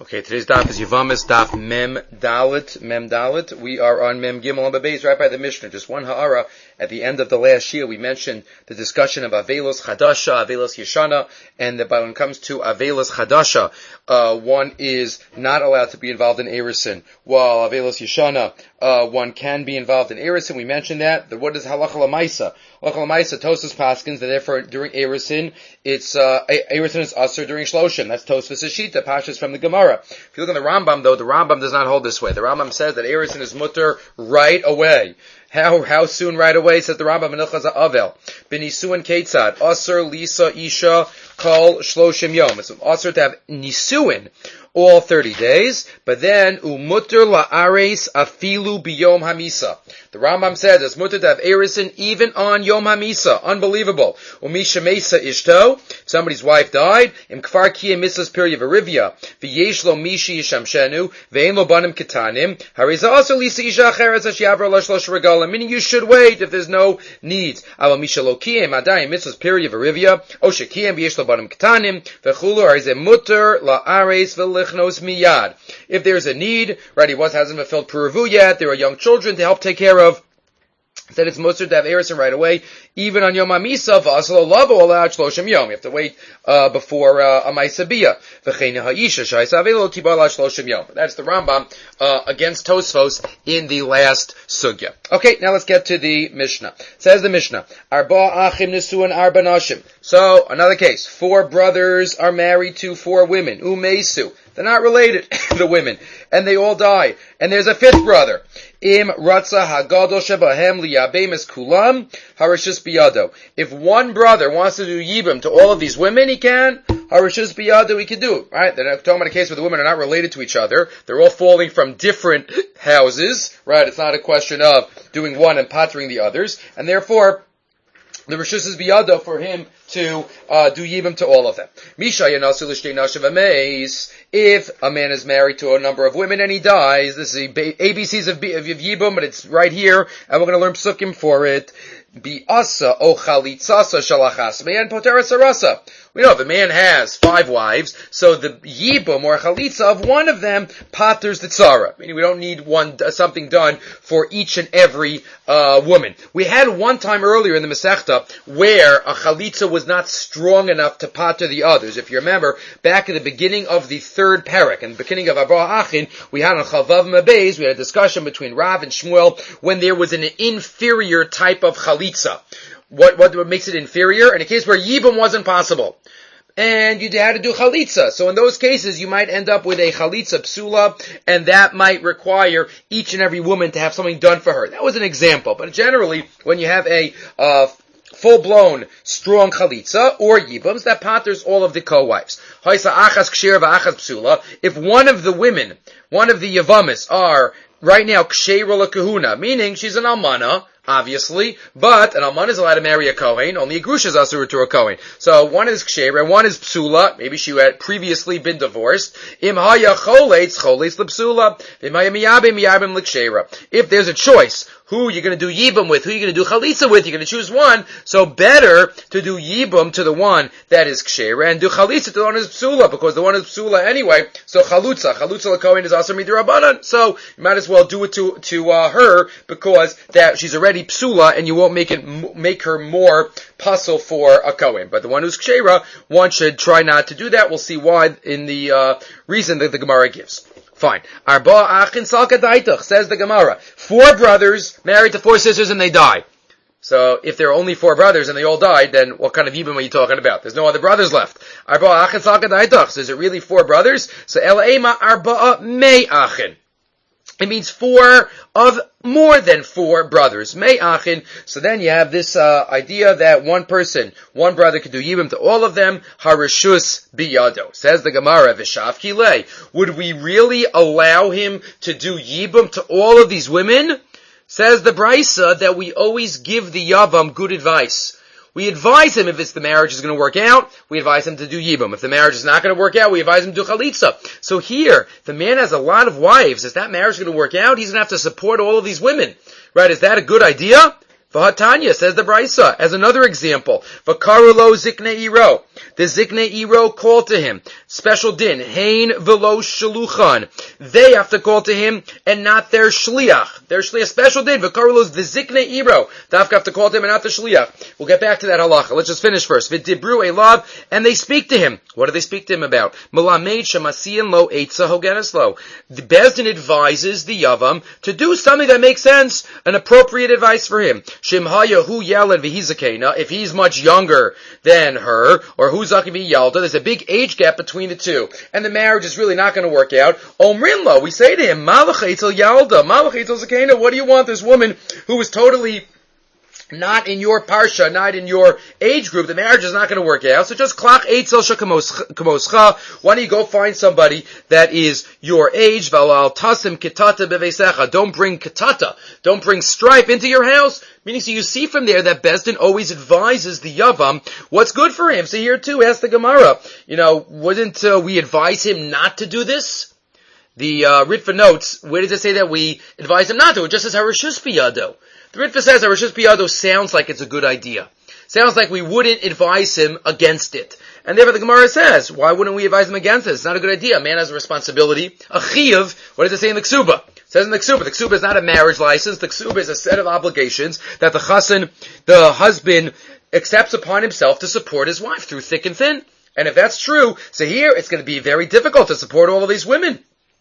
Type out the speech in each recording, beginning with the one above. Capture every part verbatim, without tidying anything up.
Okay, today's daf is Yevamis daf Mem Dalit, Mem Dalit. We are on Mem Gimel and Beis, right by the Mishnah. Just one ha'ara. At the end of the last year, we mentioned the discussion of Avelos Chadasha, Avelos Yeshana, and that when it comes to Avelos Chadasha, uh, one is not allowed to be involved in Erisin, while Avelos Yeshana, uh, one can be involved in Erisin. We mentioned that. The, what is Halacha L'maisa? Halacha L'maisa, Tosfos paskins, that therefore during Erisin, it's, uh, Erisin is usher during Shloshim. That's Tosfos Shita, Pashas from the Gemara. If you look at the Rambam, though, the Rambam does not hold this way. The Rambam says that Erisin is mutter right away. How how soon right away? Says the Rambam, Menachas Avel. B'nisuin Ketzad. Aser Lisa Isha Kol Shloshim Yom. It's aser to have nisuin all thirty days, but then umutter la'ares afilu biyom hamisa. The Rambam says it's mutter to have erisin even on Yom Hamisa. Unbelievable. Umisha mesa ishto. Somebody's wife died. Im kfar kiyem misas period verivia. V'yesh lo mishi yishamshenu. Ve'en lo banim ketanim. Hareza also lisa isha acheres ashiavra l'shlosh regala. Meaning you should wait if there's no needs. Aval misha lo kiyem adayim misas period verivia. Osha kiyem v'yesh lo banim ketanim. V'chulu hareza mutter la'ares v'lichnos miyad. If there's a need, right, he was hasn't fulfilled puravu yet. There are young children to help take care of. Said it's muster to have erisin right away, even on Yom HaMisa, v'asalo lavo allowed shloshim yom. You have to wait uh, before uh, a Maisa Bia. V'cheina ha'isha shaysa avelo tibal shloshim yom. That's the Rambam uh, against Tosfos in the last sugya. Okay, now let's get to the Mishnah. Says the Mishnah, Arba achim nesuan arba nashim. So another case: four brothers are married to four women. Umesu. They're not related, the women, and they all die. And there's a fifth brother. Im ratza hagadol shebahem liyabemis kulam harishus biyado. If one brother wants to do yibum to all of these women, he can. Harishus biyado, he can do it. Right? They're not talking about a case where the women are not related to each other. They're all falling from different houses. Right? It's not a question of doing one and pottering the others. And therefore, the rishus is biyado for him to uh, do yibum to all of them. Misha yanasu l'shtei nashav ameis. If a man is married to a number of women and he dies, this is the A B Cs of, of yibum, but it's right here, and we're going to learn psukim for it. Bi'asa o chalitzasa shalachas me'en potera sarasa. We know if a man has five wives, so the yibum or chalitza of one of them patters the tzara. Meaning we don't need one something done for each and every uh, woman. We had one time earlier in the Masechta where a chalitza was not strong enough to patter the others. If you remember, back at the beginning of the third parak, and the beginning of Abba Achin, we had on Chavav Mabez, we had a discussion between Rav and Shmuel when there was an inferior type of chalitza. What, what makes it inferior? In a case where yibum wasn't possible. And you had to do chalitza. So in those cases, you might end up with a chalitza psula, and that might require each and every woman to have something done for her. That was an example. But generally, when you have a uh, full-blown, strong chalitza, or yibums, that patters all of the co-wives. If one of the women, one of the yavamis are right now ksheira l'kahuna, meaning she's an almana, obviously, but an alman is allowed to marry a kohen. Only a grusha is asur to a kohen. So one is ksheira and one is psula. Maybe she had previously been divorced. Im haya choletz choletz l'psula. Im haya miyabim miyabim l'ksheira. If there's a choice, who you're going to do yibum with, who you're going to do chalitza with, you're going to choose one. So better to do yibum to the one that is ksheira and do chalitza to the one that is psula, because the one is psula anyway. So chalutza, chalutza l'kohen is asur midirabanan. So you might as well do it to to uh, her, because that she's already psula, and you won't make it make her more puzzle for a kohen. But the one who's ksheira, one should try not to do that. We'll see why in the uh, reason that the Gemara gives. Fine. Arba achin salka daitach, says the Gemara. Four brothers married to four sisters and they die. So if there are only four brothers and they all died, then what kind of yibum are you talking about? There's no other brothers left. Arba achin salka daitach. So is it really four brothers? So ela ema arba me achin. It means four of more than four brothers. Me'achin. So then you have this uh, idea that one person, one brother could do yibum to all of them. Harishus biyado. Says the Gemara, V'shav kilei. Would we really allow him to do yibum to all of these women? Says the Brisa that we always give the yavam good advice. We advise him if it's the marriage is going to work out, we advise him to do yibum. If the marriage is not going to work out, we advise him to do chalitza. So here, if the man has a lot of wives, is that marriage going to work out? He's going to have to support all of these women. Right? Is that a good idea? V'hatanya, says the Brisa, as another example. V'karulo zikne iro. the Zikne Iro call to him. Special din, hein velo shaluchan. They have to call to him and not their shliach. Their shliach, special din, v'karulos the Zikne Iro. They have to call to him and not the shliach. We'll get back to that halacha. Let's just finish first. V'dibru elav, and they speak to him. What do they speak to him about? Melamed shemasiyan lo eitza hogenes lo. The Bezdin advises the Yavam to do something that makes sense, an appropriate advice for him. Shimhaya hu yeled v'hizakena, if he's much younger than her, or hu zaki v'yalda, there's a big age gap between the two, and the marriage is really not going to work out. Omrin lo, we say to him, malach etzel yalda, malach etzel zakena, what do you want this woman who is totally not in your parsha, not in your age group, the marriage is not going to work out. So just klach eitzel shekemoscha. Why don't you go find somebody that is your age? V'al tasim kitata beveisecha. Don't bring kitata. Don't bring strife into your house. Meaning, so you see from there that Bezdin always advises the Yavam what's good for him. So here too, ask the Gemara, you know, wouldn't uh, we advise him not to do this? The uh, Ritva notes, where does it say that we advise him not to? It just says harishus biyado. The Ritva says harishus biyado sounds like it's a good idea. Sounds like we wouldn't advise him against it. And therefore the Gemara says, why wouldn't we advise him against it? It's not a good idea. A man has a responsibility. A chiyuv, what does it say in the Ksuba? It says in the Ksuba, the Ksuba is not a marriage license. The Ksuba is a set of obligations that the chassan, the husband, accepts upon himself to support his wife through thick and thin. And if that's true, so here it's going to be very difficult to support all of these women.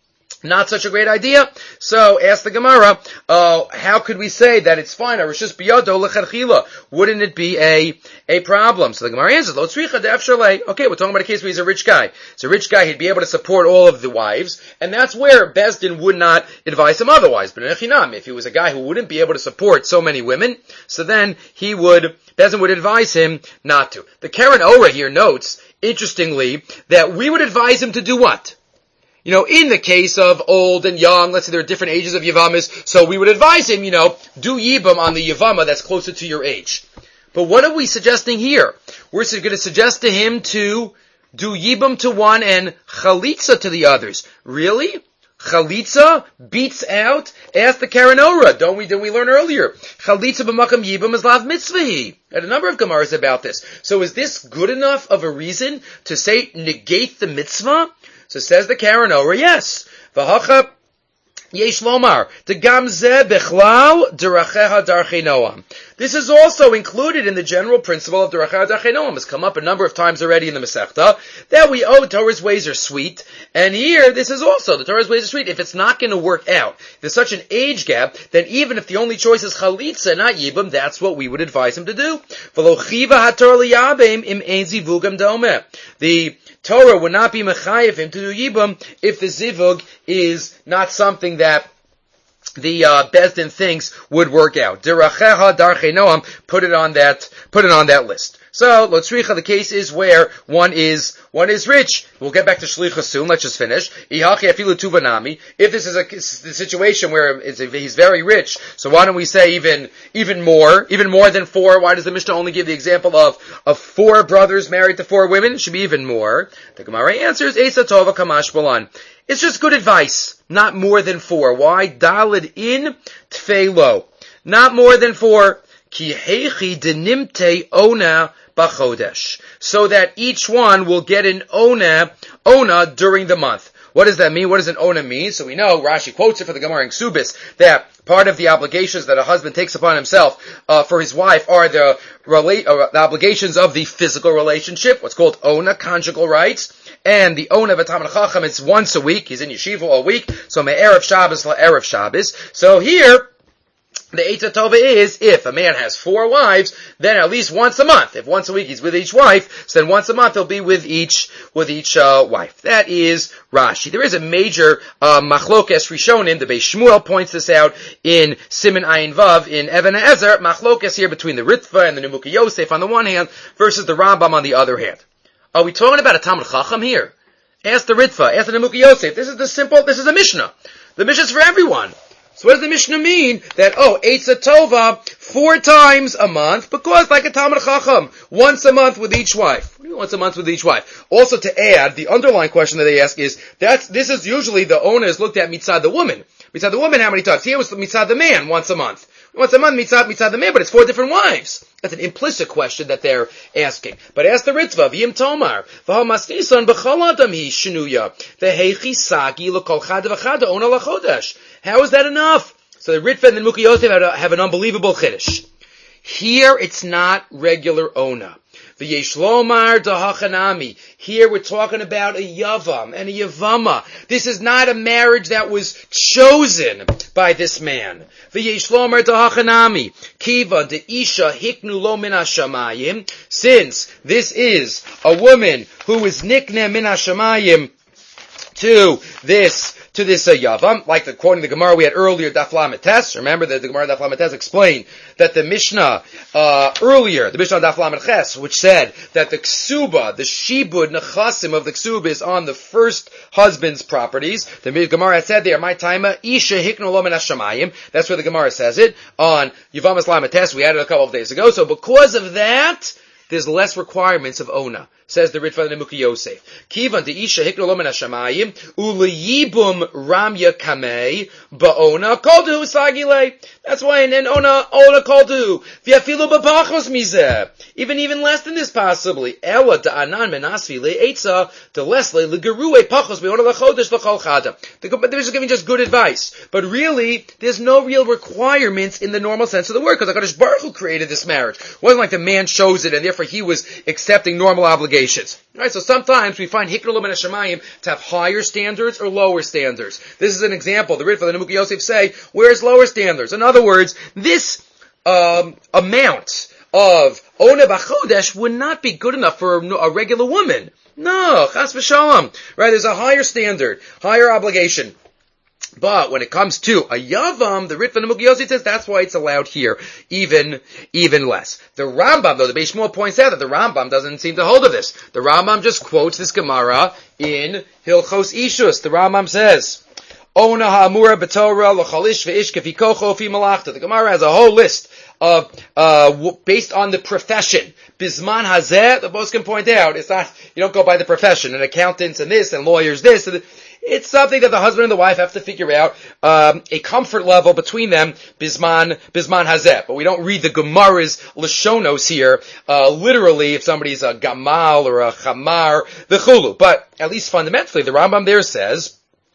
Not such a great idea. So, ask the Gemara, uh, how could we say that it's fine? Harishus biyado lecharchila. Wouldn't it be a, a problem? So the Gemara answers, lo tzricha de'efshalei. Okay, we're talking about a case where he's a rich guy. It's a rich guy, he'd be able to support all of the wives, and that's where Bezdin would not advise him otherwise. But in Echinam, if he was a guy who wouldn't be able to support so many women, so then he would, Bezdin would advise him not to. The Karen Ora here notes, interestingly, that we would advise him to do what? You know, in the case of old and young, let's say there are different ages of Yavamas, so we would advise him, you know, do Yibam on the Yavama that's closer to your age. But what are we suggesting here? We're going to suggest to him to do Yibam to one and Chalitza to the others. Really? Chalitza beats out? Ask the Karen Ora. Don't we, didn't we learn earlier? Chalitza b'makam Yibam is lav mitzvahi. And a number of Gemaras about this. So is this good enough of a reason to say negate the mitzvah? So says the Karen Ora, yes. V'hacha yesh lomar degam zeh bechlal deracheha darchei noam. This is also included in the general principle of deracheha darchei noam. It's come up a number of times already in the Masechta that we owe Torah's ways are sweet, and here this is also the Torah's ways are sweet. If it's not going to work out, if there's such an age gap, then even if the only choice is chalitza, not yibam, that's what we would advise him to do. V'lo chiva hator liyabim im ein zivugam domeh. The Torah would not be mechayev him to do yibam if the zivug is not something that the uh, Bezdin thinks would work out. Deracheha darchei noam, put it on that, put it on that list. So, Lotzricha, the case is where one is, one is rich. We'll get back to Shlicha soon, let's just finish. Ihachi afilu tuvanami. If this is a, a situation where it's a, he's very rich, so why don't we say even, even more, even more than four? Why does the Mishnah only give the example of, of four brothers married to four women? It should be even more. The Gemara answers, Eisa Tova Kamash Balan. It's just good advice. Not more than four. Why? Dalid in Tfeilo. Not more than four. Ki heichi denimte ona bachodesh. So that each one will get an ona, ona during the month. What does that mean? What does an ona mean? So we know, Rashi quotes it for the Gemara in Ksubis, that part of the obligations that a husband takes upon himself uh, for his wife are the, rela- uh, the obligations of the physical relationship, what's called ona, conjugal rights, and the ona of a Talmid Chacham, it's once a week, he's in yeshiva all week, so me'erev Shabbos la'erev Shabbos. So here, the Eitza Tova is, if a man has four wives, then at least once a month. If once a week he's with each wife, so then once a month he'll be with each, with each, uh, wife. That is Rashi. There is a major, uh, machlokes rishonim. The Beis Shmuel points this out in Siman Ayin Vav, in Even Ezer, machlokes here between the Ritva and the Nemuka Yosef on the one hand, versus the Rambam on the other hand. Are we talking about a Talmid Chacham here? Ask the Ritva, ask the Nemuka Yosef. This is the simple, this is a Mishnah. The Mishnah is for everyone. So what does the Mishnah mean? That, oh, Eitza Tova, four times a month, because like a Talmid Chacham, once a month with each wife. What do you mean once a month with each wife? Also to add, the underlying question that they ask is, that's, this is usually the owner is looked at mitzad the woman. Mitzad the woman how many times? Here was mitzad the man once a month. Once a month, mitzad, mitzad the man, but it's four different wives. That's an implicit question that they're asking. But ask the Ritva, v'yim tomar, v'ha masnisan b'chol adam hi shnuya, v'heichi sagi l'kol chada v'chada ona l'chodesh. How is that enough? So the Ritva and the Mukhi Yosef have, have an unbelievable chiddush. Here it's not regular ona. V'yesh lomar dahachanami. Here we're talking about a yavam and a yavama. This is not a marriage that was chosen by this man. V'yesh lomar dahachanami. Kiva de isha hiknu lo min hashamayim. Since this is a woman who is nikne min hashamayim to this to this uh, yavam, like the quoting the Gemara we had earlier, Daf Lamed Tes. Remember that the Gemara Daf Lamed Tes explained that the Mishnah uh, earlier, the Mishnah Daf Lamed Ches, which said that the ksuba, the shibud nechasim of the ksuba is on the first husband's properties. The Gemara had said there, my taima isha hiknu lo min hashamayim. That's where the Gemara says it on Yavamas Lamed Tes. We had it a couple of days ago. So because of that, there's less requirements of ona. Says the Ritva and the Mukhi Yosef. Kivan de isha hiknu lo min hashamayim uliyibum ramya kamei ba'ona koldu sagile. That's why in ona ona koldu v'yafilu b'pachos mizeh. Even even less than this possibly. Ela da'anan menasvi le'etza delesle legerue pachos be'ona lechodesh l'chol chada. They're just giving just good advice, but really there's no real requirements in the normal sense of the word because HaKadosh Baruch Hu created this marriage. It wasn't like the man chose it and therefore he was accepting normal obligations. Right, so sometimes we find hiknu lo min hashamayim to have higher standards or lower standards. This is an example. The Ritva and the Mukhi Yosef say, where's lower standards? In other words, this um, amount of ona b'chodesh would not be good enough for a, a regular woman. No, chas v'shalom. Right, there's a higher standard, higher obligation. But when it comes to a yavam, the Ritva and the Mukhi Yosef says that's why it's allowed here, even, even less. The Rambam, though, the Beis Shmuel points out that the Rambam doesn't seem to hold of this. The Rambam just quotes this Gemara in Hilchos Ishus. The Rambam says, Ona ha'amura b'torah l'chalish ve'ish kefi kocho fi malachta. The Gemara has a whole list of, uh, based on the profession. Bisman hazeh, the boss can point out, it's not, you don't go by the profession, and accountants and this, and lawyers this, and it's something that the husband and the wife have to figure out, um, a comfort level between them, bisman, bisman hazeh. But we don't read the Gemara's Lashonos here, uh, literally, if somebody's a gamal or a chamar, the chulu. But, at least fundamentally, the Rambam there says,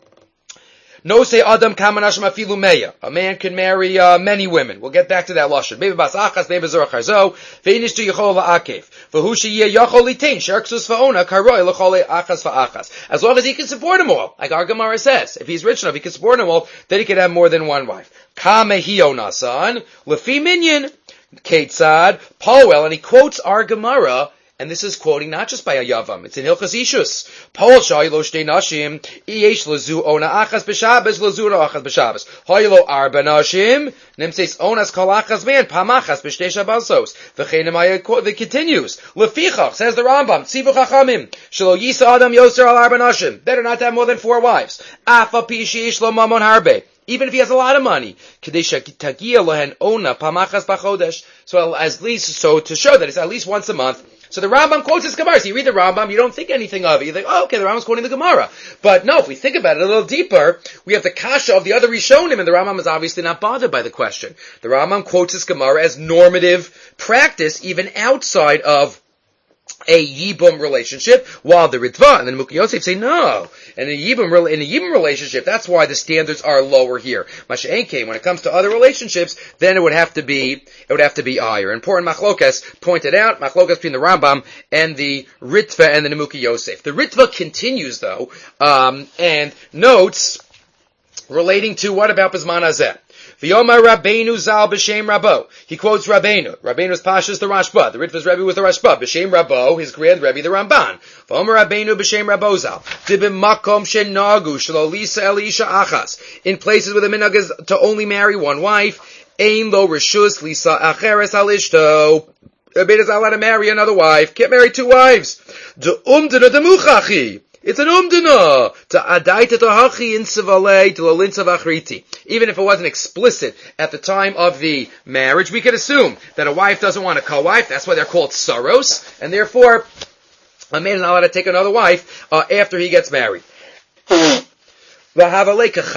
no say Adam kamanash mafilu meya. A man can marry uh, many women. We'll get back to that lashon. Maybe bas achas, maybe zorach harzo. Veinish tu yachol la'akev. V'hu sheyeh yachol litain sherksus va'ona karoi l'chol achas va'achas. As long as he can support them all, like our Gemara says, if he's rich enough, he can support them all. Then he can have more than one wife. Kamehio nasan lefi minyan ketzad Powell, and he quotes our Gemara. And this is quoting not just by a yavam, it's in Hilchos Ishus. Paul shaylo shtei nashim, yesh lazu ona achas b'shabes, lazu ona achas b'shabes. Haylo arba nashim, nemseis onas kol achas man, pamachas b'shtei shabasos. V'cheinem it continues. Lefichach, says the Rambam, tzivu chachamim, shelo yisa adam yoser al arba nashim. Better not to have more than four wives. Afa pi sheyesh lo mamon harbe. Even if he has a lot of money. So at least, so to show that it's at least once a month. So the Rambam quotes this Gemara. So you read the Rambam, you don't think anything of it. You think, oh, okay, the Rambam's quoting the Gemara. But no, if we think about it a little deeper, we have the kasha of the other Rishonim, and the Rambam is obviously not bothered by the question. The Rambam quotes this Gemara as normative practice, even outside of a Yibum relationship, while the Ritva and the Mukhi Yosef say no. And in a Yibum, in a Yibum relationship, that's why the standards are lower here. Masha'enke, when it comes to other relationships, then it would have to be, it would have to be higher. Important Machlokas pointed out, Machlokas between the Rambam and the Ritva and the Mukhi Yosef. The Ritva continues though, um, and notes relating to what about Bisman Hazeh. V'yomar Rabbeinu Zal b'shem Rabbo. He quotes Rabbeinu. Rabbeinu's Pasha is the Rashba. The Ritva's Rebbe was the Rashba. B'shem Rabbo, his grand Rebbe, the Ramban. V'yomar Rabbeinu b'shem Rabbo Zal. Dibim makom shenagu shelo lisa elisha achas. In places where the minhag is to only marry one wife, ein lo rishus lisa acheres alishto. Rabbeinu is allowed to marry another wife. Can't marry two wives. De'umdina demuchachi. It's an umdana to adaita to hachi in sivale to lalinsa v'achriti. Even if it wasn't explicit at the time of the marriage, we could assume that a wife doesn't want a co-wife. That's why they're called saros, and therefore a man is not allowed to take another wife uh, after he gets married. Like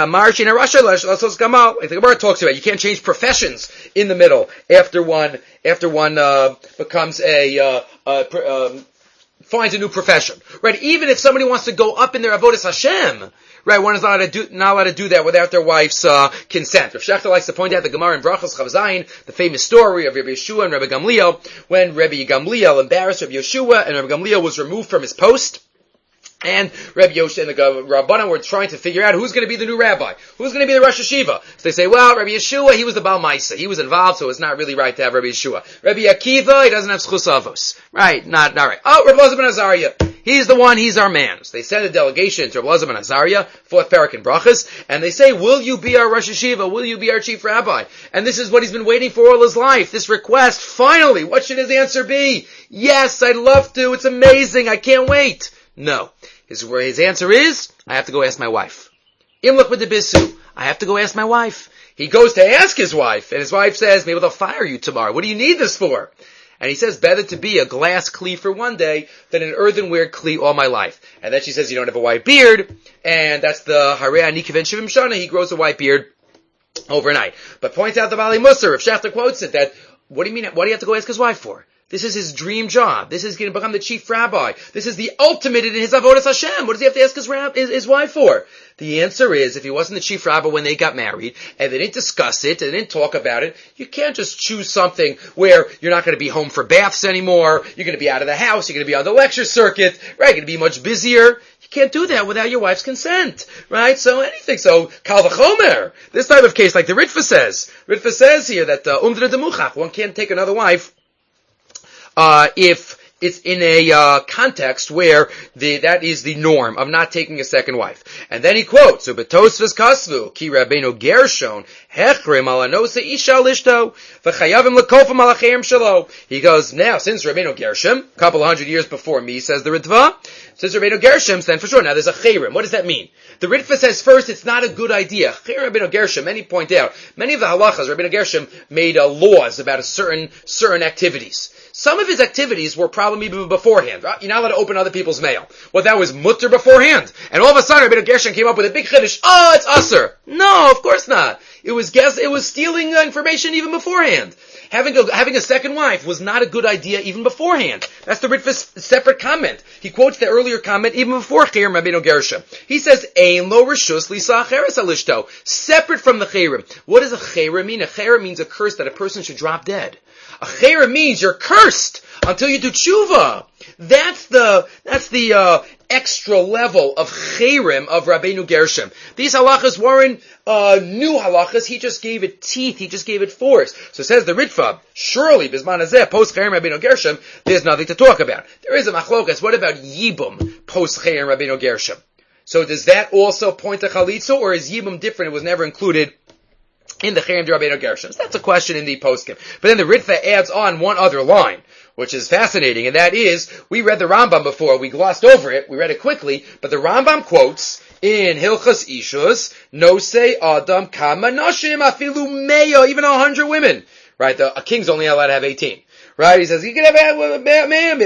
the Gemara talks about, you can't change professions in the middle after one after one uh, becomes a uh, uh, um, finds a new profession, right? Even if somebody wants to go up in their avodas Hashem, right? One is not allowed to do not allowed to do that without their wife's uh, consent. Rav Shechter likes to point out the Gemara in Brachos Chav Zayin, the famous story of Rabbi Yeshua and Rabbi Gamliel, when Rabbi Gamliel embarrassed Rabbi Yeshua, and Rabbi Gamliel was removed from his post. And Rabbi Yosha and the Rabbanan were trying to figure out who's going to be the new rabbi, who's going to be the Rosh Hashiva. So they say, well, Rabbi Yeshua, he was the Baal Maisa, he was involved, so it's not really right to have Rabbi Yeshua. Rabbi Akiva, he doesn't have Schus Avos, right? Not not right. Oh, Rabbi Elazar ben Azariah, he's the one, he's our man. So they send a delegation to Rabbi Elazar ben Azariah, fourth parak in Brachas, and they say, will you be our Rosh Hashiva? Will you be our chief rabbi? And this is what he's been waiting for all his life. This request, finally, what should his answer be? Yes, I'd love to. It's amazing. I can't wait. No. His, his answer is, I have to go ask my wife. Imlach b'debisu. I have to go ask my wife. He goes to ask his wife, and his wife says, maybe they'll fire you tomorrow. What do you need this for? And he says, better to be a glass kli for one day than an earthenware kli all my life. And then she says, you don't have a white beard, and that's the Harei Ani Kiven Shivim Shana. He grows a white beard overnight. But points out the Bali Musar, if Shechter quotes it, that, what do you mean, what do you have to go ask his wife for? This is his dream job. This is going to become the chief rabbi. This is the ultimate in his avodas Hashem. What does he have to ask his, rab- his, his wife for? The answer is, if he wasn't the chief rabbi when they got married, and they didn't discuss it, and they didn't talk about it, you can't just choose something where you're not going to be home for baths anymore, you're going to be out of the house, you're going to be on the lecture circuit, right? You're going to be much busier. You can't do that without your wife's consent, right? So anything. So, kal v'chomer. This type of case, like the Ritva says. Ritva says here that, uh, umdra demuchach, one can't take another wife Uh, if it's in a uh, context where the that is the norm of not taking a second wife. And then he quotes, so betosvus kasvu ki Rabbeinu Gershon hechrim ala nosa isha lishto v'chayavim lekofim ala chayim shalo. He goes, now since Rabbeinu Gershom, a couple of hundred years before me, says the Ritva, since Rabbeinu Gershom, then for sure now there's a chayrim. What does that mean? The Ritva says first it's not a good idea. Chayrim Rabbeinu Gershom, many point out, many of the halachas Rabbeinu Gershom made uh, laws about a certain certain activities. Some of his activities were probably even beforehand. You're not allowed to open other people's mail. Well, that was mutter beforehand. And all of a sudden, Rabbeinu Gershom came up with a big chiddush. Oh, it's usser. No, of course not. It was guess. It was stealing information even beforehand. Having a, having a second wife was not a good idea even beforehand. That's the Ritva's separate comment. He quotes the earlier comment even before Chayrim Rabbeinu Gershom. He says, Ein lo reshus lisa acheres alishto. Separate from the Chayrim. What does a Chayrim mean? A Chayrim means a curse that a person should drop dead. A chayrim means you're cursed until you do tshuva. That's the, that's the, uh, extra level of chayrim of Rabbeinu Gershom. These halachas weren't, uh, new halachas. He just gave it teeth. He just gave it force. So says the Ritva, surely, bisman hazeh, post chayrim Rabbeinu Gershom, there's nothing to talk about. There is a machlokas. What about yibum, post chayrim Rabbeinu Gershom? So does that also point to chalitza, or is yibum different? It was never included in the Chayrim Rabbeinu Gershom. So that's a question in the poskim. But then the Ritva adds on one other line, which is fascinating, and that is, we read the Rambam before, we glossed over it, we read it quickly, but the Rambam quotes in Hilchas Ishus, Nose Adam Kama Nashim Afilu Meyo, even a hundred women. Right? The, a king's only allowed to have eighteen. Right? He says, you can have a man,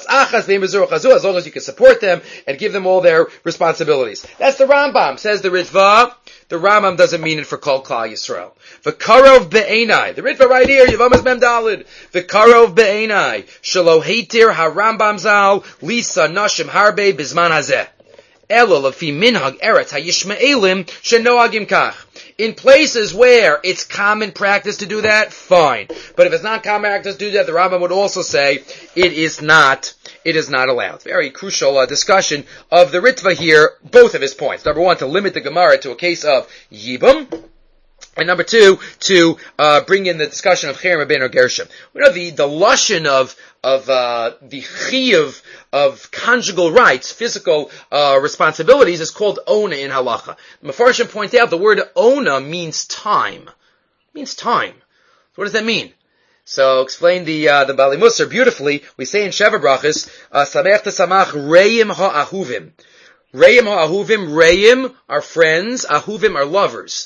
as long as you can support them and give them all their responsibilities. That's the Rambam. Says the Ritva. The Rambam doesn't mean it for Kol Klal Yisrael. V'karov be'enai. The Ritva right here, Yevamos Mem Daled. V'karov be'enai. Shelo heitir ha-Rambam zal, lisa nashim harbe bizman hazeh. Elo lefi minhag eretz ha-Yishmaelim shenoagim kach. In places where it's common practice to do that, fine. But if it's not common practice to do that, the Rambam would also say it is not, it is not allowed. Very crucial uh, discussion of the Ritva here, both of his points. Number one, to limit the Gemara to a case of Yibum. And number two, to uh bring in the discussion of Chayrim Rabbeinu Gershom. We know the, the lashon of, of uh the chiyuv of conjugal rights, physical uh responsibilities, is called ona in halacha. The Mefarshim point out the word ona means time. It means time. So what does that mean? So explain the uh the Bali Musar beautifully. We say in Sheva Brachas, Samech Tesamach Reim Ha'ahuvim. Reim Ha'ahuvim, Reim are friends, Ahuvim are lovers.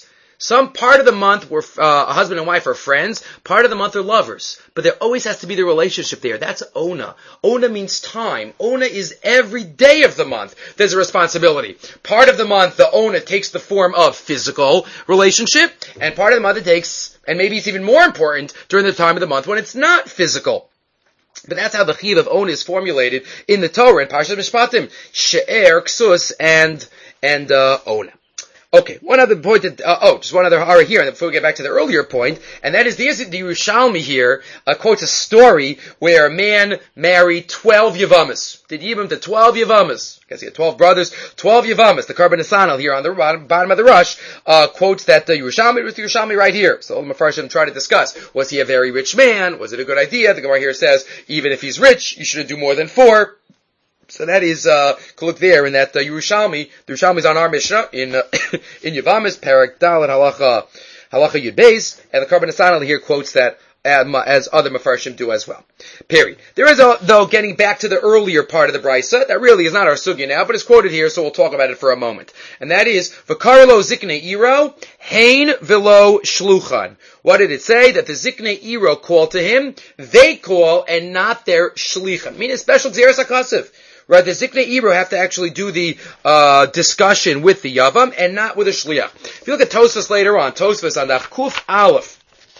Some part of the month where uh, a husband and wife are friends, part of the month are lovers. But there always has to be the relationship there. That's Ona. Ona means time. Ona is every day of the month. There's a responsibility. Part of the month, the Ona takes the form of physical relationship, and part of the month it takes, and maybe it's even more important during the time of the month when it's not physical. But that's how the Chiv of Ona is formulated in the Torah, in Parshat Mishpatim. She'er, Ksus, and, and, uh, Ona. Okay, one other point that, uh, oh, just one other hara here, and before we get back to the earlier point, and that is the, the Yerushalmi here, uh, quotes a story where a man married twelve Yavamas. Did Yibam to twelve Yavamas. I guess he had twelve brothers, twelve Yavamas. The Karban Nesanel here on the bottom, bottom of the Rush, uh, quotes that the Yerushalmi was the Yerushalmi right here. So the Mefarshim try to discuss, was he a very rich man? Was it a good idea? The Gemara here says, even if he's rich, you shouldn't do more than four. So that is, uh, look there in that uh, Yerushalmi. The Yerushalmi is on our Mishnah in, uh, in Yavamis, Parak Dal, and Halacha, Halacha Yud Beis, and the Karban Nesanel here quotes that um, as other Mefarshim do as well. Period. There is, a, though, getting back to the earlier part of the Brisa, that really is not our sugya now, but it's quoted here, so we'll talk about it for a moment. And that is, V'karlo ziknei iro, hein velo shluchan. What did it say? That the ziknei iro call to him, they call, and not their shlichim. Meaning special Gzeres HaKasev. Right, the Ziknei Iro have to actually do the uh discussion with the Yavam and not with a Shliach. If you look at Tosfos later on, Tosfos on the Kuf Aleph,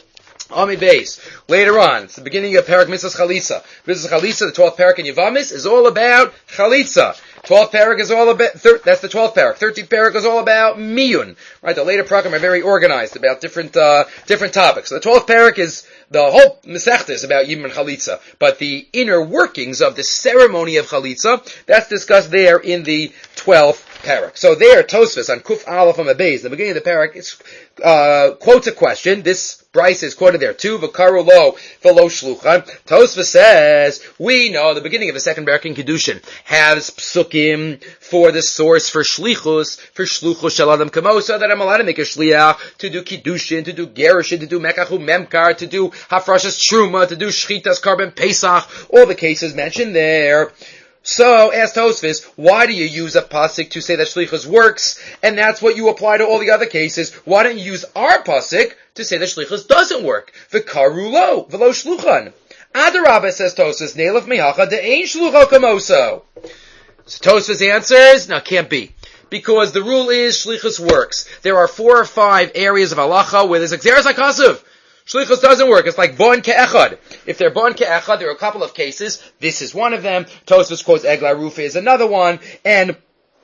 Amid Beis, later on, it's the beginning of Parak Mitzvahs Chalitza. Mitzvahs Chalitza, the twelfth Parak in Yavamis, is all about Chalitza. twelfth Parak is all about, thir- that's the twelfth Parak. thirteenth Parak is all about Miyun. Right, the later Parakim are very organized about different, uh, different topics. So the twelfth Parak is, the whole Masechta is about Yibam and Chalitza. But the inner workings of the ceremony of Chalitza, that's discussed there in the twelfth Parak. So there, Tosfos on Kuf Aleph Amid Beis, the beginning of the Parak, it's, uh, quotes a question. This Bryce is quoted there too. V'karu lo v'lo shluchan. Tosfos says, we know the beginning of the second Parak in Kedushin has psukim for the source for shlichus, for shluchus shel adam kamosa, that I'm allowed to make a shliach, to do Kiddushin, to do Gerushin, to do Mekachu Memkar, to do Hafrashas Truma, to do Shchitas Karban Pesach, all the cases mentioned there. So, asked Tosfos, why do you use a pasuk to say that shlichus works, and that's what you apply to all the other cases? Why don't you use our pasuk to say that shlichus doesn't work? V'karu lo, v'lo shluchan. Adarabba, says Tosfos, ne'elef mehacha de'ein shlucha kamoso. So Tosfos answers, no, can't be. Because the rule is shlichus works. There are four or five areas of halacha where there's a Gzeres HaKasev. Shlichus doesn't work. It's like bon ke'echad. If they're bon ke'echad, there are a couple of cases. This is one of them. Tosfos quotes Eglah Rufa is another one. And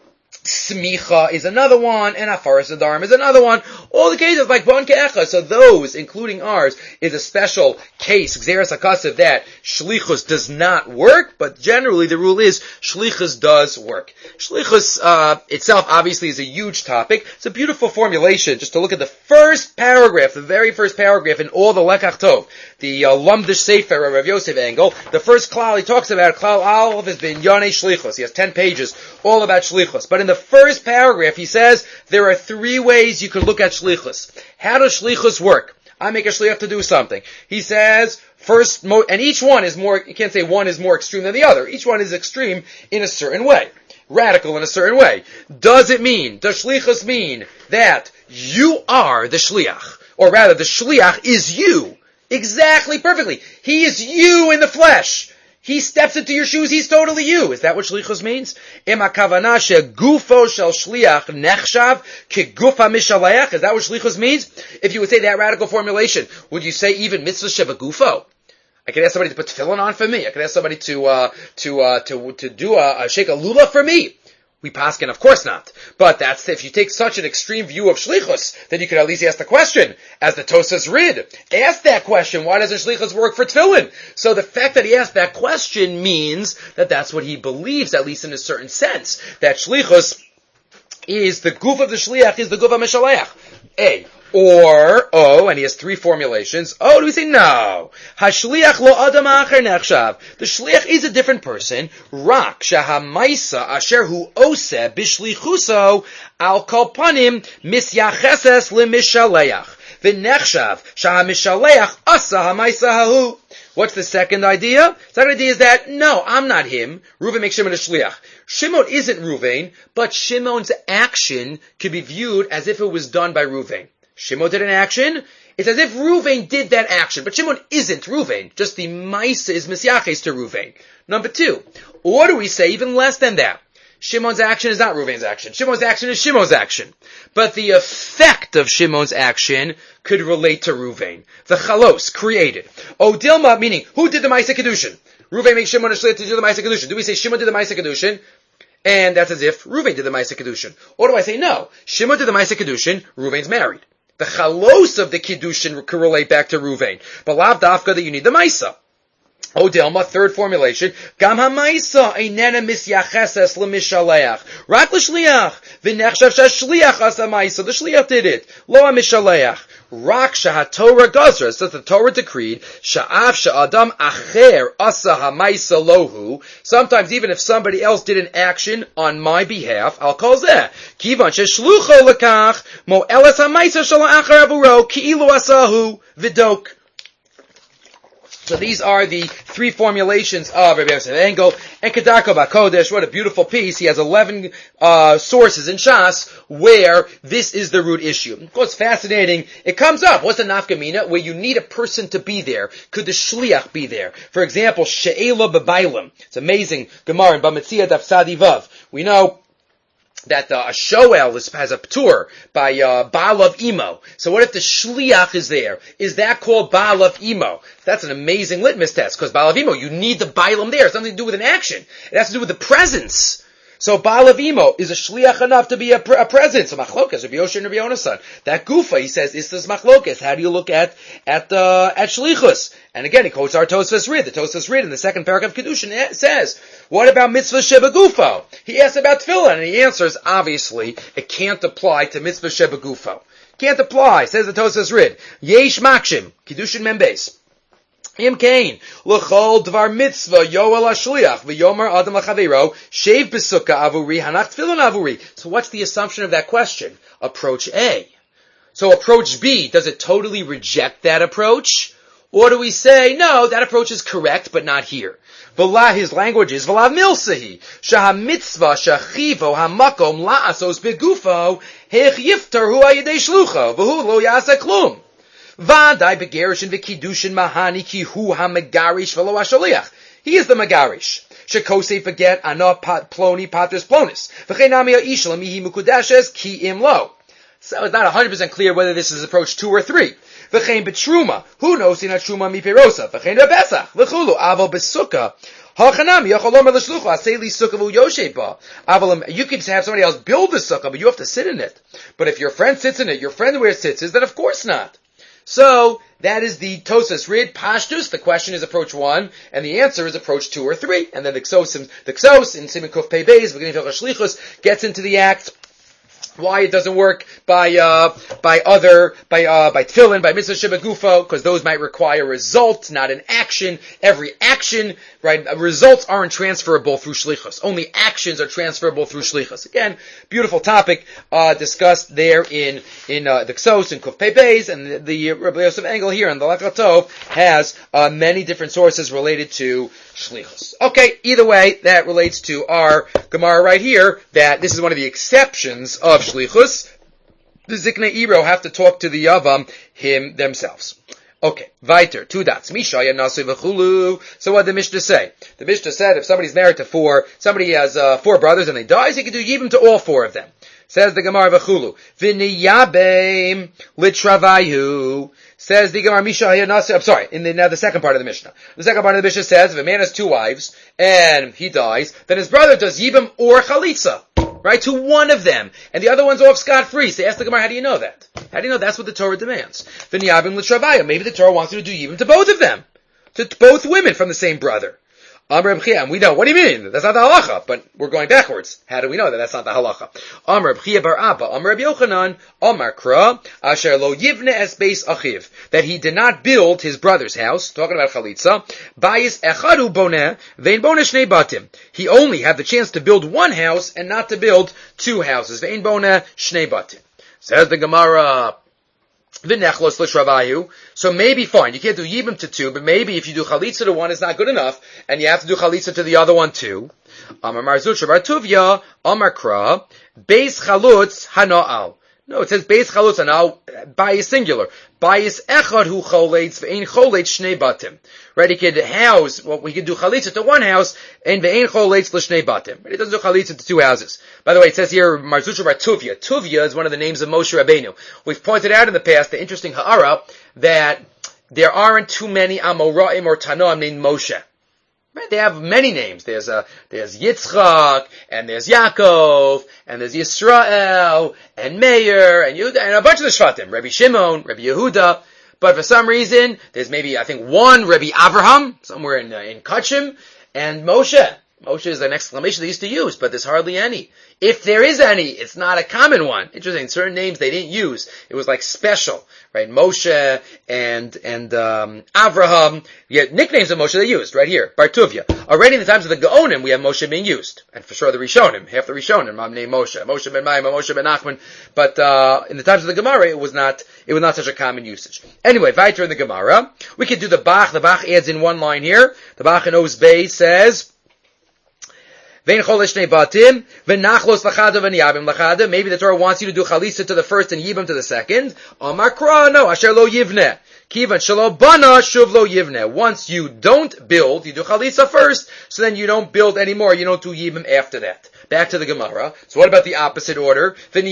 Smicha is another one, and Afaras Adarim is another one. All the cases like Bon Ke'echa. So those, including ours, is a special case, Gzeres HaKasev, that Shlichus does not work, but generally the rule is Shlichus does work. Shlichus uh, itself obviously is a huge topic. It's a beautiful formulation. Just to look at the first paragraph, the very first paragraph in all the Lekach Tov, the uh, Lumdish Sefer of Rav Yosef Engel, the first klal he talks about, klal Aleph has been Yonei Shlichus. He has ten pages all about Shlichus. But in the first paragraph, he says there are three ways you can look at shlichus. How does shlichus work? I make a shliach to do something. He says first, mo- and each one is more. You can't say one is more extreme than the other. Each one is extreme in a certain way, radical in a certain way. Does it mean? Does shlichus mean that you are the shliach, or rather, the shliach is you exactly perfectly? He is you in the flesh. He steps into your shoes, he's totally you. Is that what shlichus means? Im hakavana shegufo shel shliach nechshav kegufa mishaleach. Is that what shlichus means? If you would say that radical formulation, would you say even mitzvah shebagufo? I could ask somebody to put tefillin on for me. I could ask somebody to uh, to uh, to to do a, a shake a lulav for me. We paskin, of course not. But that's, if you take such an extreme view of shlichus, then you could at least ask the question, as the Tosas read. Ask that question, why doesn't shlichus work for tefillin? So the fact that he asked that question means that that's what he believes, at least in a certain sense, that shlichus is the goof of the shliach, is the goof of mishaleach. A. Or, oh, and he has three formulations. Oh, do we say no? Hashliach lo adam acher nechshav. The shliach is a different person. Rak shahamaisa asher hu ose bishlichuso al kol panim misyacheses lemishaleach. V'nechshav shahamishaleach asa hamaisa hahu. What's the second idea? The second idea is that, no, I'm not him. Reuven makes Shimon a shliach. Shimon isn't Reuven, but Shimon's action could be viewed as if it was done by Reuven. Shimon did an action. It's as if Ruvain did that action, but Shimon isn't Ruvain. Just the Maisa is Misyaches to Ruvain. Number two, or do we say even less than that? Shimon's action is not Ruvain's action. Shimon's action is Shimon's action. But the effect of Shimon's action could relate to Ruvain. The chalos created. O Dilma, meaning, who did the Maisa Kedushin? Ruvain makes Shimon a shliach to do the Maisa Kedushin. Do we say Shimon did the Maisa Kedushin? And that's as if Ruvain did the Maisa Kedushin. Or do I say no? Shimon did the Maisa Kedushin, Ruvain's married. The chalos of the Kedushin could relate back to Ruvain. But lav dafka that you need the Maisa. O Dilma, third formulation. Gam ha-Maisa einena misyacheses l'mishaleach. Rak l'shliach. V'nechshav shashliach asa Maisa. The shliach did it. Lo ha-mishaleach. Rak shahatorah gazra. So the Torah decreed, sha'af sha'adam acher asa ha-Maisa lohu. Sometimes even if somebody else did an action on my behalf, I'll call zeh. Kivan sheshlucho lekach. Mo elas ha-Maisa shala acher avuro. Ki'ilu asahu. Vidok. So these are the three formulations of Rabbi Yosef Engel and Kedarko Bakodesh. What a beautiful piece. He has eleven uh, sources in Shas where this is the root issue. Of course, fascinating. It comes up. What's the nafkamina? Where you need a person to be there. Could the shliach be there? For example, She'ela B'Bailim. It's amazing. Gemara in Bamitzia Daf Sadi Vav. We know that uh, a shoel is, has a ptur by uh, Baal of Imo. So what if the shliach is there? Is that called Baal of Imo? That's an amazing litmus test, because Baal of Imo, you need the Bailam there. It's nothing to do with an action. It has to do with the presence. So Baal of Imo is a shliach enough to be a, pre- a presence. So machlokas, Rabbi Yosher and Rabbi Yonasan. That gufa, he says, is this machlokas. How do you look at at uh, at shlichus? And again, he quotes our Tosfos Rid. The Tosfos Rid in the second paragraph of Kedushin says, what about mitzvah sheba gufo? He asks about tefillin, and he answers, obviously, it can't apply to mitzvah sheba gufo. Can't apply, says the Tosfos Rid. Yesh makshim, Kedushin membes. Im kain l'chol dvar mitzvah yoel hashliach v'yomer adam l'chavero shev besukah avuri hanach tefillin avuri. So what's the assumption of that question? Approach A. So approach B, does it totally reject that approach? Or do we say, no, that approach is correct, but not here? V'la, his language is v'la milsahi shaha mitzvah shachivo hamakom la'asos begufo hech yiftar hu ayidei shlucho v'hu lo yasa klum. Vadai begerishin v'kidushin mahani ki hu ha-megarish v'lo ha-shaliach. He is the megarish. Shekosei forget ana pat ploni patris plonis. V'cheinami ha'ishal mihi mukudashes ki im lo. So it's not one hundred percent clear whether this is approach two or three. V'chein betruma. Who knows in a truma mi perosa? V'chein be'besach. V'chulu avo besukkah. Ha'chanami yachol omer l'shlucha aseli sukkah v'yoshe ba. Aval, you can have somebody else build the sukkah, but you have to sit in it. But if your friend sits in it, your friend wears tzitzis, then of course not. So, that is the Tosas Rid Pashtus. The question is approach one, and the answer is approach two or three. And then the Ksos, the Ksos in Siman Kuf Pei Beis, beginning of Shlichus, gets into the act. Why it doesn't work by uh by other by uh by tefillin, by mitzvah sheba gufo, because those might require results, not an action. Every action, right? Results aren't transferable through shlichus. Only actions are transferable through shlichus. Again, beautiful topic uh discussed there in in uh, the Ksos and Kuf Pei Beis, and the, the Rabbi Yosef Engel here in the Lachat Tov has uh, many different sources related to shlichus. Okay, either way, that relates to our Gemara right here. That this is one of the exceptions of shlichus. The Ziknei Iro have to talk to the Yavam him themselves. Okay, weiter, two dots. Mishaya Nasi v'chulu. So what did the Mishnah say? The Mishnah said if somebody's married to four, somebody has uh, four brothers and they dies, he can do yibum to all four of them. Says the Gemara v'chulu. V'niyabeim litravayu. Says the Gemara Mishaya Nasi. I'm sorry. In the now the second part of the Mishnah. The second part of the Mishnah says if a man has two wives and he dies, then his brother does yibum or chalitza. Right, to one of them, and the other one's off scot-free. So ask the Gemara, how do you know that? How do you know that's what the Torah demands? V'niyabim l'travaya. Maybe the Torah wants you to do yibum to both of them, to both women from the same brother. Amr B'chia, we know. What do you mean? That's not the halacha. But we're going backwards. How do we know that that's not the halacha? Amr B'chia bar Abba, Amr Rabbi Yochanan, Amr Kra, Asher lo yivne es beis achiv, that he did not build his brother's house. Talking about chalitza. Bayis echadu boneh, vein boneh shnei batim. He only had the chance to build one house and not to build two houses. Vein boneh shnei batim. Says the Gemara. V'nechlos l'shravayu. So maybe fine, you can't do yibum to two, but maybe if you do chalitza to one, it's not good enough, and you have to do chalitza to the other one too. Amar Marzut Shabar Tuvya, Amar Kra, Beis Chalutz Hano'al. No, it says Beis Chalutza. Now, Bayis singular. Bayis Echad hu choletz ve'ein choletz shnei batim. Right, he could house, well, we could do Chalitza to one house, and ve'ein choletz l'shnei batim. But he doesn't do Chalitza to two houses. By the way, it says here, Marzusha bar Tuvia. Tuvia is one of the names of Moshe Rabbeinu. We've pointed out in the past, the interesting ha'ara, that there aren't too many Amoraim or Tanoim named Moshe. Right? They have many names. There's a, there's Yitzchak, and there's Yaakov, and there's Yisrael, and Meir, and Yehuda, and a bunch of the Shvatim. Rabbi Shimon, Rabbi Yehuda. But for some reason, there's maybe, I think, one Rabbi Avraham, somewhere in, uh, in Kachim, and Moshe. Moshe is an exclamation they used to use, but there's hardly any. If there is any, it's not a common one. Interesting, certain names they didn't use. It was like special, right? Moshe and, and, um, Avraham. You get nicknames of Moshe they used, right here. Bartuvia. Already in the times of the Gaonim, we have Moshe being used. And for sure the Rishonim, half the Rishonim, I'm named Moshe. Moshe ben Maimon, Moshe ben Nachman. But, uh, in the times of the Gemara, it was not, it was not such a common usage. Anyway, weiter in the Gemara. We could do the Bach. The Bach adds in one line here. The Bach in Oz Bey says, Maybe the Torah wants you to do Chalisa to the first and Yibam to the second. Amakra, no, Asher lo yivne. Kivan shelo bana shuv lo yivne. Once you don't build, you do Chalisa first, so then you don't build anymore. You don't do Yibam after that. Back to the Gemara. So what about the opposite order? Maybe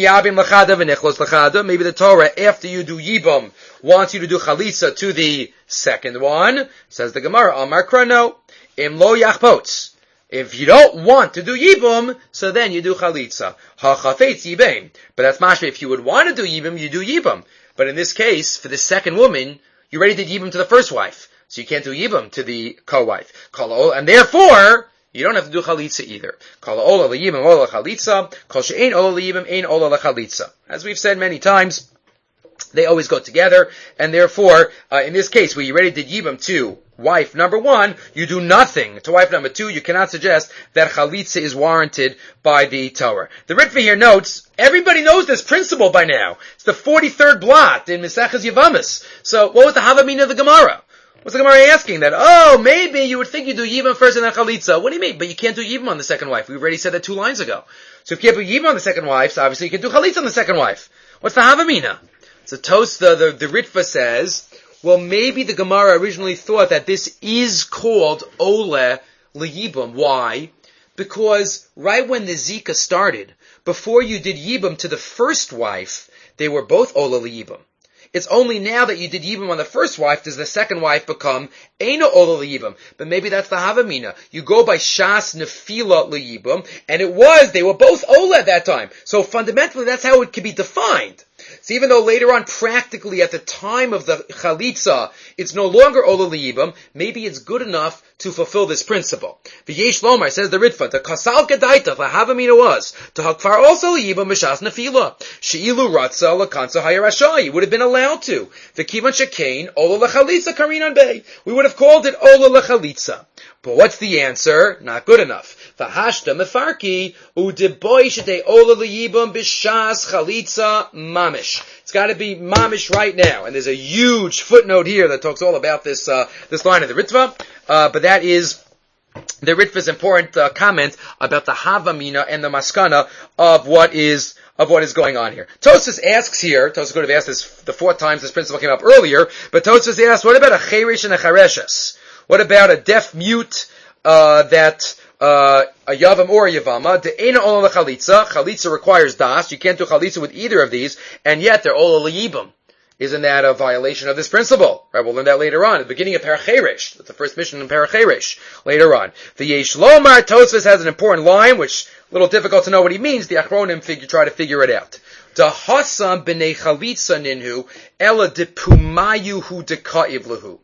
the Torah, after you do Yibam, wants you to do Chalisa to the second one. Says the Gemara, Amakra, no. Im lo yachpotz. If you don't want to do Yibum, so then you do Chalitza. Ha-chafetz Yibam. But that's mashma. If you would want to do Yibum, you do Yibum. But in this case, for the second woman, you already did Yibum to the first wife. So you can't do Yibum to the co-wife. And therefore, you don't have to do Chalitza either. Kol ola liyibum ola Chalitza. Kol she'ein ola liyibum ein ola Chalitza. As we've said many times, they always go together. And therefore, uh, in this case, where you already did Yibum to wife number one, you do nothing to wife number two. You cannot suggest that Chalitza is warranted by the Torah. The Ritva here notes, everybody knows this principle by now. It's the forty-third blot in Maseches Yevamos. So what was the Havamina of the Gemara? What's the Gemara asking? That, oh, maybe you would think you do Yibam first and then Chalitza. What do you mean? But you can't do Yibam on the second wife. We've already said that two lines ago. So if you can't do Yibam on the second wife, so obviously you can do Chalitza on the second wife. What's the Havamina? So Tos, the, the, the Ritva says, well, maybe the Gemara originally thought that this is called Ole L'Yibam. Why? Because right when the Zika started, before you did Yibam to the first wife, they were both Ole L'Yibam. It's only now that you did Yibam on the first wife does the second wife become Eino Ole L'Yibam. But maybe that's the Havamina. You go by Shas Nefila L'Yibam, and it was, they were both Ole at that time. So fundamentally, that's how it can be defined. So even though later on, practically at the time of the Chalitza, it's no longer Ola L'Yibam, maybe it's good enough to fulfill this principle. V'yesh Lomar, says the Ritva, the Kasal Kedaita, the Havamina was, to Hakfar also L'Yibam B'shas Nefila. She'ilu Ratza L'Kansa Hayarashai. You would have been allowed to. V'kivan Shekain, Ola L'Chalitza Karinan Bey. We would have called it Ola L'Chalitza. But what's the answer? Not good enough. V'hashta mefarki u'deboy shete Ola L'Yibam B'shas Chalitza Mamish. It's got to be mamish right now, and there's a huge footnote here that talks all about this uh, this line of the Ritva. Uh, but that is the Ritva's important uh, comment about the Havamina and the Maskana of what is of what is going on here. Tosfos asks here. Tosfos could have asked this the fourth times this principle came up earlier, but Tosfos asks, what about a cheresh and a chareshes? What about a deaf mute uh, that uh, a yavam or a yavama? The ena ola chalitza. Chalitza requires das. You can't do chalitza with either of these, and yet they're ola liyibam. Isn't that a violation of this principle? Right, we'll learn that later on. At the beginning of Paracheresh. That's the first mission in Paracheresh. Later on. The Yesh Lomar, Tosfos has an important line, which a little difficult to know what he means. The Achronim figure, try to figure it out. Da hasam b'nei chalitza ninhu, ela de pumayu hu de ka'iv lehu.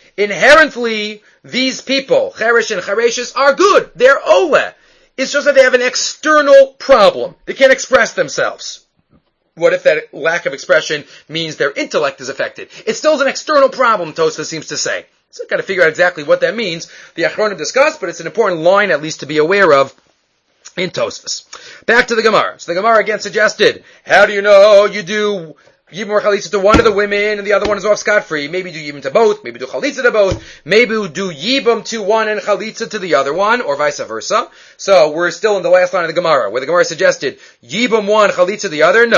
Inherently, these people, Cheresh and Chereshes, are good. They're Ole. It's just that they have an external problem. They can't express themselves. What if that lack of expression means their intellect is affected? It still is an external problem, Tosfos seems to say. So I've got to figure out exactly what that means. The Achronim discussed, but it's an important line at least to be aware of in Tosfos. Back to the Gemara. So the Gemara again suggested, how do you know you do Yibam or Chalitza to one of the women and the other one is off scot-free? Maybe do Yibam to both, maybe do Chalitza to both, maybe do Yibam to one and Chalitza to the other one, or vice versa. So we're still in the last line of the Gemara, where the Gemara suggested Yibam one, Chalitza the other? No.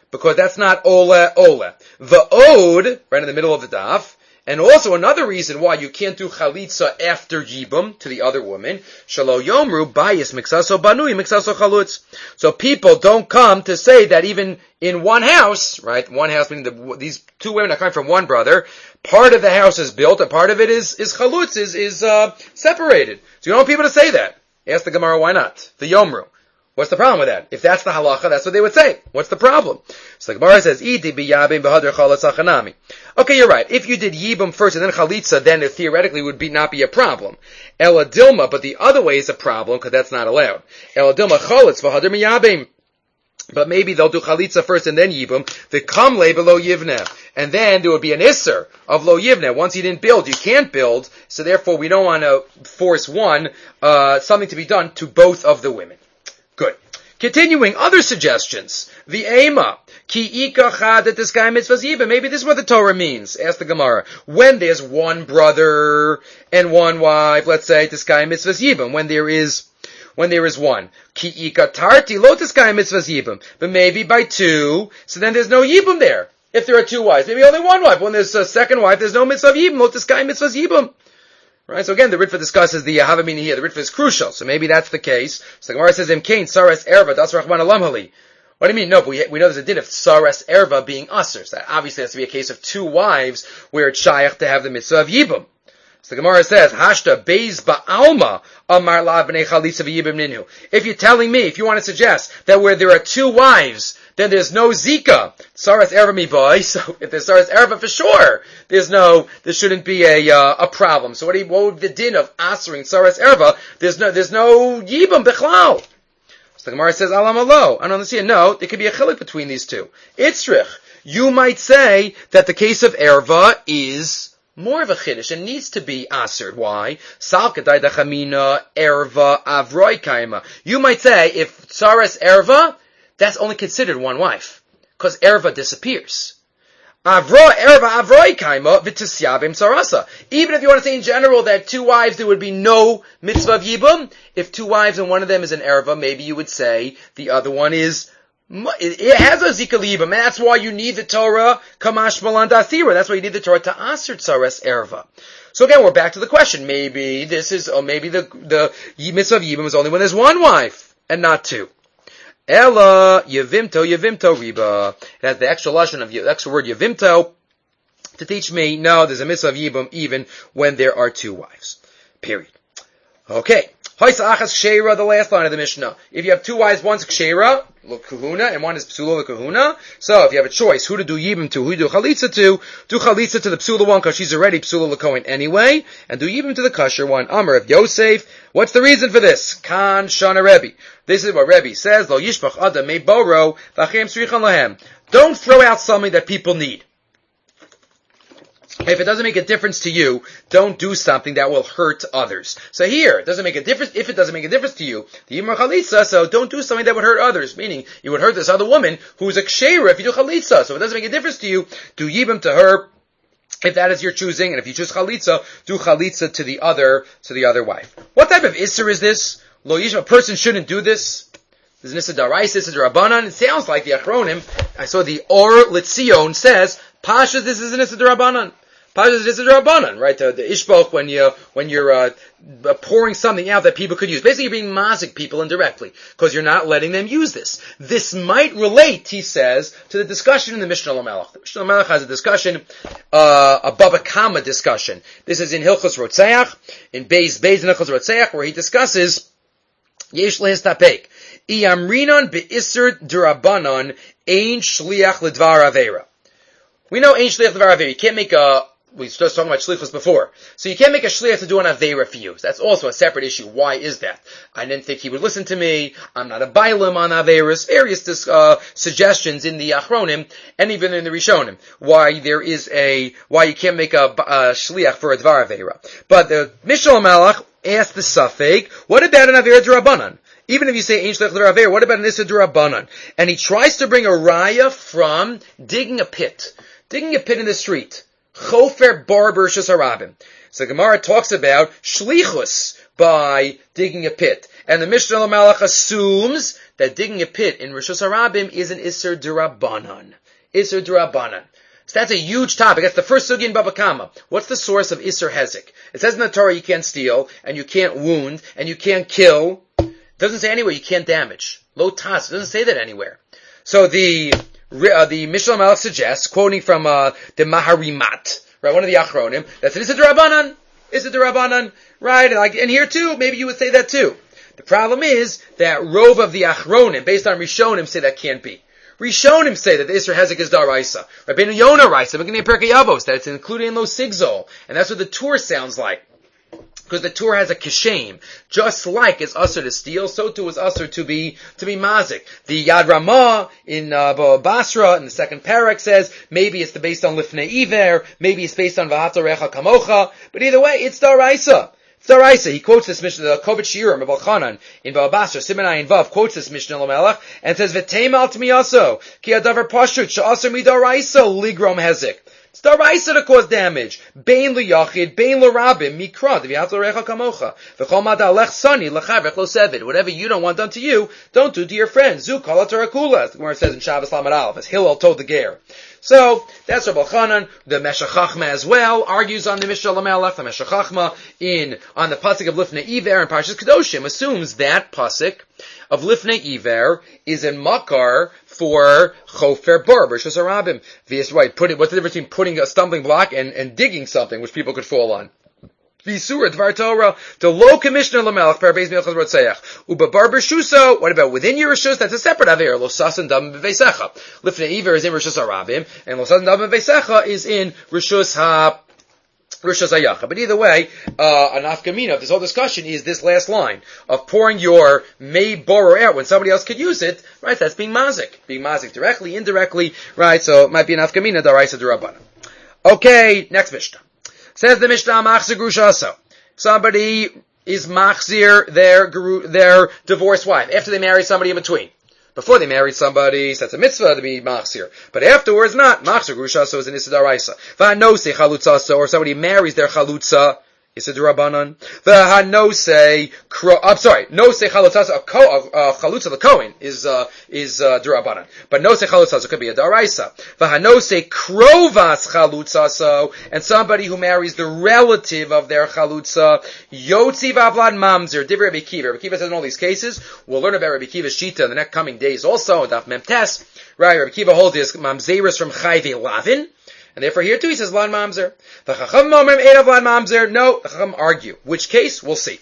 because that's not ola ola. The od, right in the middle of the daf, and also another reason why you can't do chalitza after yibum to the other woman, shalo yomru bayis mixaso banui mixaso chalutz. So people don't come to say that even in one house, right, one house meaning the, these two women are coming from one brother, part of the house is built, and part of it is, is chalutz, is, is, uh, separated. So you don't want people to say that. Ask the Gemara, why not? The yomru. What's the problem with that? If that's the halacha, that's what they would say. What's the problem? So the Gemara says, "Idi biyabim b'hadar chalatz achanami." Okay, you're right. If you did yibum first and then chalitza, then it theoretically would be not be a problem. Ela dilma, but the other way is a problem because that's not allowed. Ela dilma chalatz v'hadar miyabim. But maybe they'll do chalitza first and then yibum. The kamle below yivneh, and then there would be an isser of lo yivneh. Once you didn't build, you can't build. So therefore, we don't want to force one uh something to be done to both of the women. Good. Continuing, other suggestions. The Ema. Ki ika chad that this guy mitzvahs yibum. Maybe this is what the Torah means. Ask the Gemara. When there's one brother and one wife, let's say this guy mitzvahs yibum. When there is, when there is one. Ki ika tarti lo this guy mitzvahs yibum. But maybe by two, so then there's no yibum there. If there are two wives, maybe only one wife. When there's a second wife, there's no mitzvah yibum. Lo this guy mitzvahs yibum. Right, so again, the Ritva discusses the Havamini here. The Ritva is crucial, so maybe that's the case. So the Gemara says, "Im kain saras erva das rachman alam hali." What do you mean? No, but we, we know there's a din of saras erva being usher. So that obviously has to be a case of two wives where it's shayach to have the mitzvah of yibum. So the Gemara says, "Hashta beis ba'alma amar la b'nei chalitza v'yibum ninu." If you're telling me, if you want to suggest that where there are two wives, then there's no zika. Saras erva mi boy. So if there's saras erva for sure, there's no, there shouldn't be a uh, a problem. So what, do you, what would the din of asering saras erva? There's no there's no yibum bichlal. So the Gemara says, "Alam alo." I don't understand. No, there could be a chilik between these two. Itzrich. You might say that the case of erva is more of a chiddush and needs to be aser. Why? Salkadai dachamina erva avroi kaima. You might say if saras erva, that's only considered one wife, because erva disappears. Avro erva avroi kaima v'tisyabim sarasa. Even if you want to say in general that two wives there would be no mitzvah of yibum, if two wives and one of them is an erva, maybe you would say the other one is. It has a zika yibum, and that's why you need the Torah kamash malan dasira. That's why you need the Torah to aser tzares erva. So again, we're back to the question. Maybe this is, or maybe the the mitzvah of yibum is only when there's one wife and not two. Ella yevimto yevimto riba. It has the extra lashon of the extra word yevimto to teach me. No, there's a mitzvah of yibum even when there are two wives. Period. Okay. Hoysa achas kshera, the last line of the Mishnah. If you have two wives, one's kshera, l'kahuna, and one is psula l'kahuna. So if you have a choice, who to do yibum to, who to do chalitza to, do chalitza to the psula one, because she's already psula l'kohen anyway, and do yibum to the kosher one. Amar of Yosef. What's the reason for this? Kan shana Rebbe. This is what Rebbe says, lo yishpach adam me boro, v'achem srichan lahem. Don't throw out something that people need. If it doesn't make a difference to you, don't do something that will hurt others. So here, it doesn't make a difference, if it doesn't make a difference to you, the Yimar Chalitza, so don't do something that would hurt others, meaning you would hurt this other woman who's a Kshera if you do Chalitza. So if it doesn't make a difference to you, do Yibam to her, if that is your choosing, and if you choose Chalitza, do Chalitza to the other, to the other wife. What type of Isser is this? Lo Yish, a person shouldn't do this. This is Nissa Darais, this is Rabbanan. It sounds like the Achronim, I saw the Or Litzion says, Pasha, this is Nissa Rabbanan. This is a Rabbanan, right? The, the ishboch, when you when you're uh, pouring something out that people could use. Basically, you're being mazik people indirectly because you're not letting them use this. This might relate, he says, to the discussion in the Mishnah Lamelech. The Mishnah Lamelech has a discussion, uh, a Baba Kama discussion. This is in Hilchos Rotzeach, in Beis Beis in Hilchos Rotzeach, where he discusses Yesh Lehis Tapek Iyamrinon beIsser D'Rabbanan Ein Shliach L'Dvar Aveira. We know Ein Shliach L'Dvar Aveira. You can't make a We started talking about shlichus before. So you can't make a shliach to do an aveira for you. That's also a separate issue. Why is that? I didn't think he would listen to me. I'm not a bailim on aveiras. Various uh, suggestions in the Achronim and even in the Rishonim. Why there is a, why you can't make a, a shliach for a dvar aveira. But the Mishnah Malach asked the Safek, what about an aveira d'Rabbanan? Even if you say Ein Shliach L'Aveira, what about an Issa d'Rabbanan? And he tries to bring a raya from digging a pit. Digging a pit in the street. Chofer barber shesarabim. So Gemara talks about shlichus by digging a pit. And the Mishnah Lamelech assumes that digging a pit in Rishus Harabim is an Isser D'Rabbanan. Isser D'Rabbanan. So that's a huge topic. That's the first sugi in Baba Kama. What's the source of Isser Hezek? It says in the Torah you can't steal, and you can't wound, and you can't kill. It doesn't say anywhere you can't damage. Lo tas. It doesn't say that anywhere. So the uh, the Mishnah Lamelech suggests, quoting from uh, the Maharimat, right, one of the Achronim, that's an Isser D'Rabbanan. Isser D'Rabbanan, right? And, like, and here too, maybe you would say that too. The problem is that Rov of the Achronim, based on Rishonim, say that can't be. Rishonim say that the Isser Hezek is Daraisa. Rabbeinu Yonah writes, I'm going to Perkei Avos, that it's included in Lo Sigzol. And that's what the Tur sounds like. Because the Tur has a kishem. Just like it's usher to steal, so too is usher to be, to be mazik. The Yad Ramah in, uh, Basra, in the second parak says, maybe it's based on Lifnei Iver, maybe it's based on V'ahavta Recha Kamocha, but either way, it's Daraisa. It's Daraisa. He quotes this Mishnah, the Kovet Shiurim of Elchanan, in Baba Basra, Siman Ayin Vav, quotes this Mishnah Lamelech, and says, V'teim al tmiyaso, ki adavar pashut, she'asr midaraisa, ligrom hezek. It's Daraisa to cause damage. Bein liyachid, bein l'rabim, mikra, v'yat l'recha kamocha. V'chol mada lech sani, l'chavrech lo sevid. Whatever you don't want done to you, don't do to your friend. Zu kol ha'torakula, as the Gemara says in Shabbos Lamed Aleph, as Hillel told the Ger. So, that's Rabbi Chanan. The Meshech Chachma as well argues on the Mishnah Lamelech. The Meshech Chachma in, on the pasuk of Lifnei Iver and Parshas Kedoshim assumes that pasuk of Lifnei Iver is in Makar for Chofer Bar, Rishus Harabim. V'yis, right, put it, what's the difference between putting a stumbling block and, and digging something which people could fall on? V'yisura, Dvar Torah, the low commissioner Lamelech, Parabez Milchaz Rotzeach. Uba Bar B'Shuso, what about within your Rishus? That's a separate Aver, Lo Sasan Dam B'Veisecha. Lifnei Iver is in Rishus Harabim, and Lo Sasan Dam B'Veisecha is in Rishus Ha, Rishus Hayacha. But either way, uh, an afkamina of this whole discussion is this last line of pouring your may borrow out when somebody else could use it, right? That's being mazik. Being mazik directly, indirectly, right? So it might be an afkamina, daraisa d'Rabbanan. Okay, next Mishnah. Says the Mishnah, machzir grushaso. Somebody is machzir their, their divorced wife after they marry somebody in between. Before they married somebody, so that's a mitzvah to be machzir. But afterwards, not. Machzir grushaso is an issa d'oraisa. V'hanose chalutzaso, or somebody marries their chalutza, issa d'Rabbanan. V'hanose, I'm sorry, nose chalutzaso, a chalutza, the Kohen, is, uh, is, uh, d'Rabbanan. But nose chalutzaso could be a d'oraisa. V'hanose krovas chalutzaso, and somebody who marries the relative of their chalutza, yotzi v'avlad mamzer, divrei Rabbi Kiva. Rabbi Kiva says in all these cases, we'll learn about Rabbi Kiva's shita in the next coming days also, Daf Mem Tes, right? Rabbi Kiva holds his mamzeris from chayve lavin, and therefore here too he says lan mamzer. The chacham momrim edav lan mamzer. No, the chacham argue. Which case? We'll see.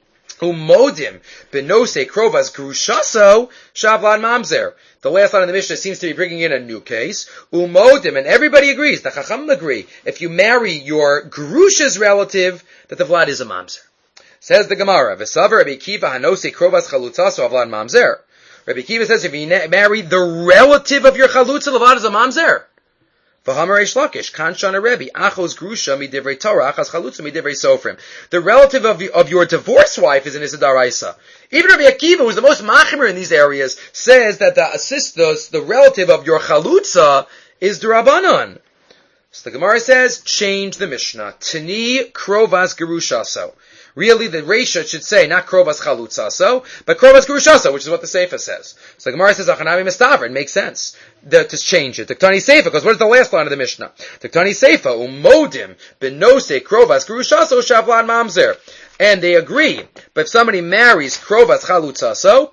Umodim benose krovas grushaso shav lan mamzer. The last line of the Mishnah seems to be bringing in a new case. Umodim, and everybody agrees, the chacham agree, if you marry your grusha's relative, that the vlad is a mamzer. Says the Gemara, V'savar Rabbi Kiva hanose krovas chalutzaso avlan mamzer. Rabbi Kiva says if you marry the relative of your chalutza, the vlad is a mamzer. V'hamar Reish Lakish, Kanshana Rebbe, Achos Grusha midivrei Torah, Achas Chalutza midivrei Sofrim. The relative of, of your divorced wife is an Issa D'Oraisa. Even Rabbi Akiva, who's the most machimer in these areas, says that the assist, the, the relative of your Chalutza is D'Rabbanan. So the Gemara says, change the Mishnah. Tani Krovas Gerushaso. Really, the Reisha should say not Krovas Chalutzaso, but Krovas Gerushaso, which is what the Seifa says. So the Gemara says, Achanami Mistaver, it makes sense the, to change it. Tiktani Seifa, because what is the last line of the Mishnah? Tiktani Seifa, Umodim, Benose, Krovas Gerushaso, Shavlan Mamzer. And they agree, but if somebody marries Krovas Chalutzaso,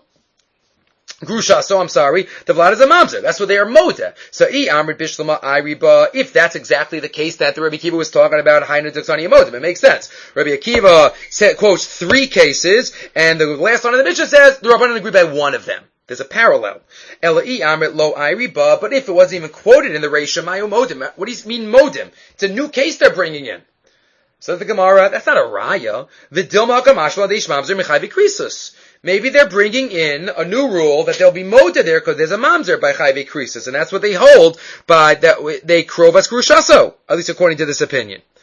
Grusha, so I'm sorry, the Vlad is a mamzer. That's what they are moda. So, I amrit bishlama iriba. If that's exactly the case that the Rabbi Akiva was talking about, hainu diktani modim, it makes sense. Rabbi Akiva said, quotes three cases, and the last one of the Mishnah says the Rabbanan agree by one of them. There's a parallel. Ela I amrit lo iriba. But if it wasn't even quoted in the Reisha, mayu modim. What do you mean modim? It's a new case they're bringing in. So the Gemara, that's not a raya. V'dilma kamashla deish mamzer mechayvi krisus. Maybe they're bringing in a new rule that there'll be moda there because there's a mamzer by chayve krisus, and that's what they hold by that they krovas grushaso, at least according to this opinion.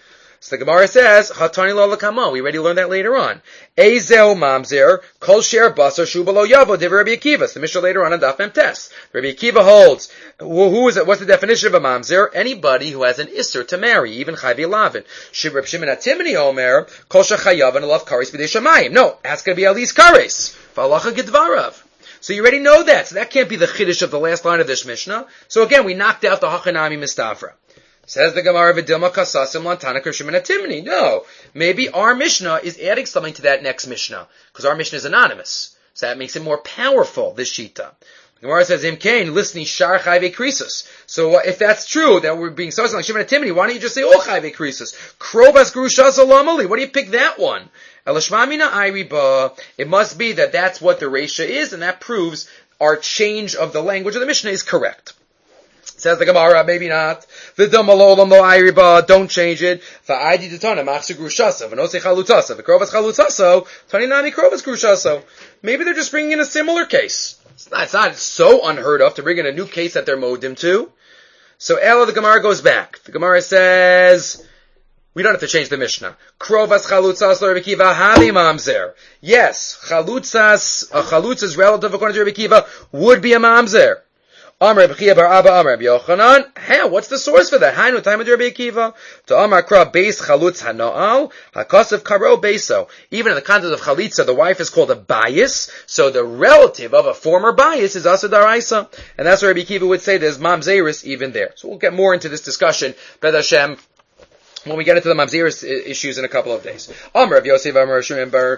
So the Gemara says, Chatani lo l'kamo. We already learned that later on. Ezel mamzer, kol sher basar shu b'lo yavo, div Rabbi Akiva. So the Mishnah later on in Daf Mem Tes. Rabbi Akiva holds, who, who is it? What's the definition of a mamzer? Anybody who has an isser to marry, even chayvi lavin. Reb Shimon HaTimni omer, kol shechayav and alav kares b'dei shamayim. No, that's going to be at least kares. V'alacha gedvarav. So you already know that. So that can't be the chiddush of the last line of this Mishnah. So again, we knocked out the hachanami mistafra. Says the Gemara, V'dilma kasasim lantana Shimon HaTimni. No. Maybe our Mishnah is adding something to that next Mishnah. Because our Mishnah is anonymous. So that makes it more powerful, this Shita. The Gemara says, Im kain, listening shar chayve krisus. So uh, if that's true, that we're being so like Shimon HaTimni, why don't you just say, oh chayve krisus? Krovas grushas alamali. What do you pick that one? Elashmamina ayriba. It must be that that's what the Reisha is, and that proves our change of the language of the Mishnah is correct. Says the Gemara, maybe not. V'dam alolam lo ayriba, don't change it. V'aydi detana, machsu grushasa, v'nosei chalutasa, v'krovas chalutaso, taninani krovas grushaso. Maybe they're just bringing in a similar case. It's not, it's not so unheard of to bring in a new case that they're modim to. So Ella, the Gemara goes back. The Gemara says, we don't have to change the Mishnah. Krovas chalutzas lo Rabbi Kiva hali mamzer. Yes, chalutzas, a chalutzas relative according to Rabbi Kiva would be a mamzer. Amar Rabbi Chia bar Abba Amar Rabbi Yochanan. How? What's the source for that? Hainu time of Rabbi Akiva. To Amar Kra Beis Chalutz Hanoal Hakasav Karo Beiso. Even in the context of Chalitza, the wife is called a bias. So the relative of a former bias is Asa Daraisa, and that's what Rabbi Akiva would say. There's Mamzeris even there. So we'll get more into this discussion, B'ez Hashem, when we get into the Mamzeris issues in a couple of days. Amar Rav Yosef Amar Shimon bar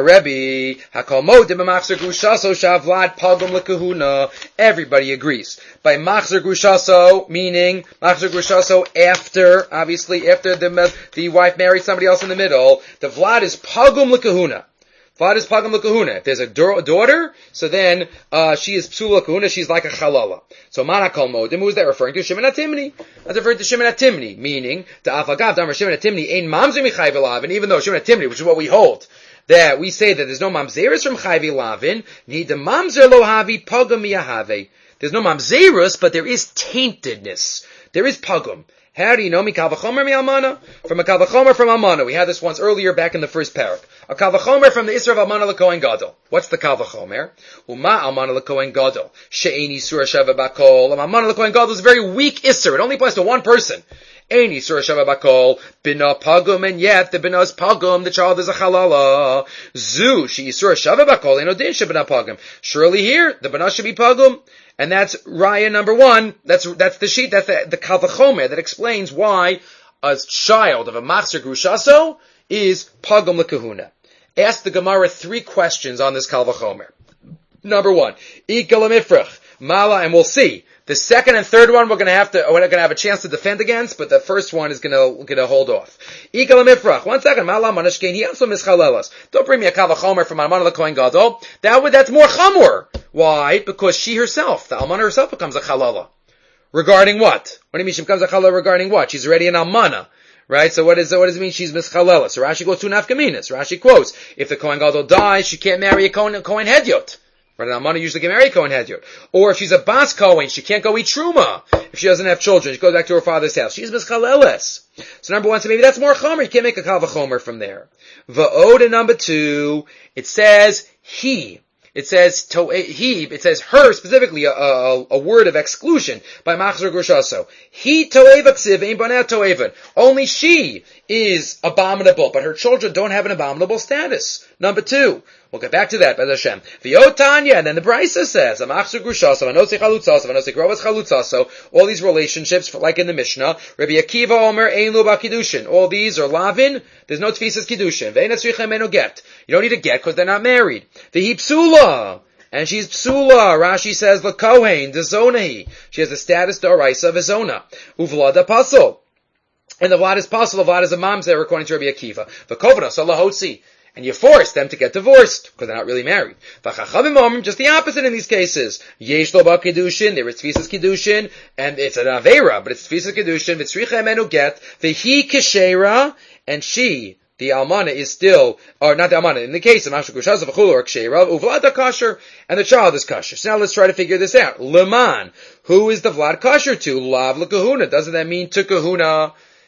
Rebbe Hakol Modim Machzer Grushaso Shavlad Pagum Lekahuna. Everybody agrees. By Machzer Grushaso, meaning Machzer Grushaso after, obviously after the the wife married somebody else in the middle, the Vlad is Pagum Lekahuna. Vlad is Pagam L'Kahuna. If there's a daughter, so then uh, she is Psula Kahuna, she's like a Chalala. So Manakal Modim, who is that referring to? Shimon HaTimni. That's referring to Shimon HaTimni, meaning, to Afagav, Damar Shimon HaTimni, Ein Mamzer Michayv Elav, and even though Shimon HaTimni, which is what we hold, that we say that there's no Mamzeris from Chayv Elavin, need the Mamzer Lohavi Pagam Miyahave. There's no Mamzerus, but there is taintedness. There is Pagam. How do you know? Mikal v'chomer mi almana? From a kal v'chomer from almana. We had this once earlier back in the first parak. A kal v'chomer from the isra of almana l'kohen gadol. What's the kal v'chomer? Uma almana l'kohen gadol. She'eni surah shava bakol. Almana l'kohen gadol is a very weak isra. It only applies to one person. Any surah shava bakol. Bina pagum, and yet the bina is pagum. The child is a chalala. Zu she surah shava bakol. Eno din shebina pagum. Surely here the bina should be pagum. And that's Raya number one. That's that's the sheet. That's the, the Kal V'chomer that explains why a child of a Machzer Grushaso is Pagum L'Kahuna. Ask the Gemara three questions on this Kal V'chomer. Number one, Ika L'Mifrach, Mala, and we'll see. The second and third one we're going to have to we're going to have a chance to defend against, but the first one is going to going to hold off. Ika L'Mifrach. One second, Mala Manashkein. He also mischalelas. Don't bring me a Kal V'chomer from Almana L'Kohen Gadol. That would that's more chamor. Why? Because she herself, the almana herself, becomes a chalala. Regarding what? What do you mean she becomes a chalala regarding what? She's already an almana, right? So what is what does it mean? She's mischalala. So Rashi goes to nafkaminas. Rashi quotes: if the Kohen Gadol dies, she can't marry a Kohen, a Kohen Hedyot. Right? An almana usually can marry a Kohen Hedyot. Or if she's a bas Kohen, she can't go eat truma. If she doesn't have children, she goes back to her father's house. She's mischaleles. So number one, so maybe that's more chomer. You can't make a kal v'chomer from there. Va'od, and number two, it says he. It says to, he, it says her specifically, a, a, a word of exclusion by Machzer Grushaso. He toeva ksiv, ein banat toeva. Only she is abominable, but her children don't have an abominable status. Number two, we'll get back to that, B'ez Hashem. V'yotanya, and then the Brisa says, Machzer Grushaso, Anosei Chalutzaso, Anosei Krovas Chalutzaso, all these relationships, like in the Mishnah, Rabbi Akiva Omer, Ein Lu B'Kiddushin. All these are lavin, there's no tfisas Kiddushin. Ve'en etzricha meno get. You don't need a get because they're not married. V'hi psula. And she's psula. Rashi says, the Kohen, the Zonahi. She has the status, the Araisa of a Zona. Uvlad apostle. And the Vlad is possible. The Vlad is a mamzer, according to Rabbi Akiva. V'kovna, so lahotzi. And you force them to get divorced, because they're not really married. V'chachavim omrim, just the opposite in these cases. Yesh lo b'kiddushin, there is tfisas kiddushin, and it's an avera, but it's tfisas kiddushin, v'tzricha emenu get, v'hi keshera, and she, the almana, is still, or not the almana, in the case of Mashal Grushaso v'chulu or kshera, uvlada kasher, and the child is kasher. So now let's try to figure this out. Leman, who is the Vlad kasher to? Lav l'kahuna. Doesn't that mean to kahuna?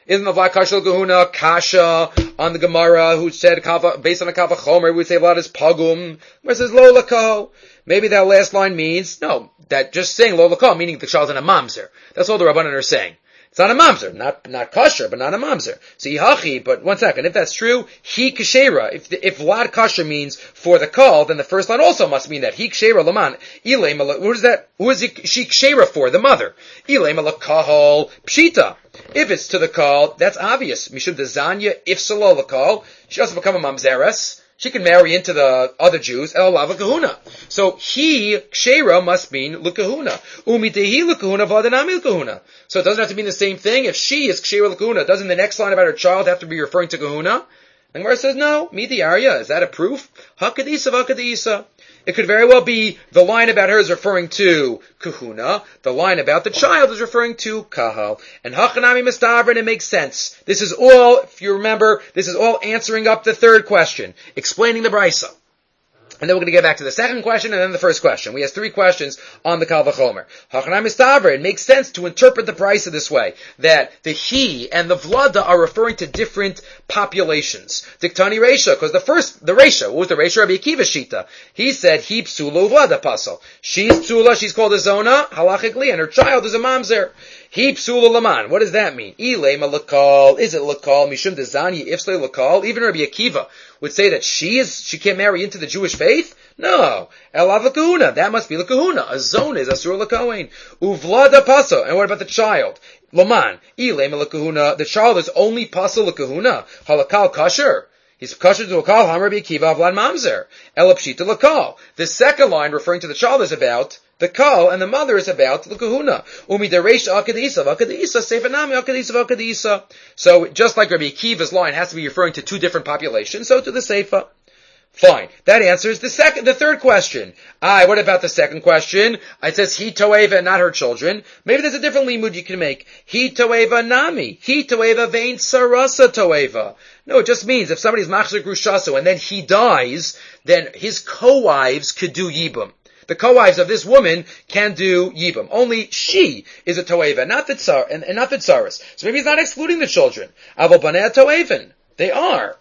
Isn't the Vlad Kasha Kahuna Kasha on the Gemara who said based on a Kava Chomer we would say Vlad is Pagum? Where it says Lo Lako. Maybe that last line means no, that just saying Lo Lako meaning the child's in a mamzer. That's all the Rabbanan are saying. It's not a mamzer, not not kosher, but not a mamzer. So yihachi, but one second, if that's true, he kshera. If the, if Vlad kosher means for the kol, then the first line also must mean that he kshera laman. Ilay malak. What is that? Who is he, she kshera for? The mother. Ilay malak kahol pshita. If it's to the kol, that's obvious. Mishum dezanya if salo the kol, she also become a mamzeres. She can marry into the other Jews, el lava kahuna. So he, kshera, must mean l'kahuna. Umitehi l'kahuna, v'adanami l'kahuna. So it doesn't have to mean the same thing. If she is kshera l'kahuna, doesn't the next line about her child have to be referring to kahuna? And Gemara says, no, miti arya. Is that a proof? Hakadisa v'akadisa. It could very well be the line about her is referring to kahuna. The line about the child is referring to kahal. And hachanami mistavrin, it makes sense. This is all, if you remember, this is all answering up the third question, explaining the brisa. And then we're going to get back to the second question and then the first question. We have three questions on the Kal V'chomer. Hachanami mistavrin, it makes sense to interpret the brisa this way, that the he and the vlada are referring to different populations. Diktani Reisha, because the first, the Reisha, what was the Reisha? Rabbi Akiva Shita. He said, he psula vlada pasal. She's psula, she's called a zona, halachically, and her child is a mamzer. He psula laman. What does that mean? Ilema lakal. Is it lakal? Mishum dezani ifsle lakal. Even Rabbi Akiva would say that she is, she can't marry into the Jewish faith? No. Elav lakahuna. That must be lakahuna. A zone is asur lakain. Uvlada paso. And what about the child? Laman. Ilema lakahuna. The child is only paso lakahuna. Halakal kasher. He's kosher to a kal, Hamar Rabbi Akiva avlan mamzer. Elapshita lakal. The second line referring to the child is about the kal, and the mother is about the kahuna. Umi deresh akadisa, akadisa, sefanami akadisa, akadisa. So just like Rabbi Akiva's line has to be referring to two different populations, so to the seifa. Fine. That answers the second, the third question. Aye, what about the second question? It says he toeva, not her children. Maybe there's a different limud you can make. He toeva nami. He toeva vein sarasa toeva. No, it just means if somebody's machzor grushaso and then he dies, then his co-wives could do yibum. The co-wives of this woman can do yibum. Only she is a toeva, not the tsar, and, and not the tsaris. So maybe he's not excluding the children. Aval banei toevin. They are.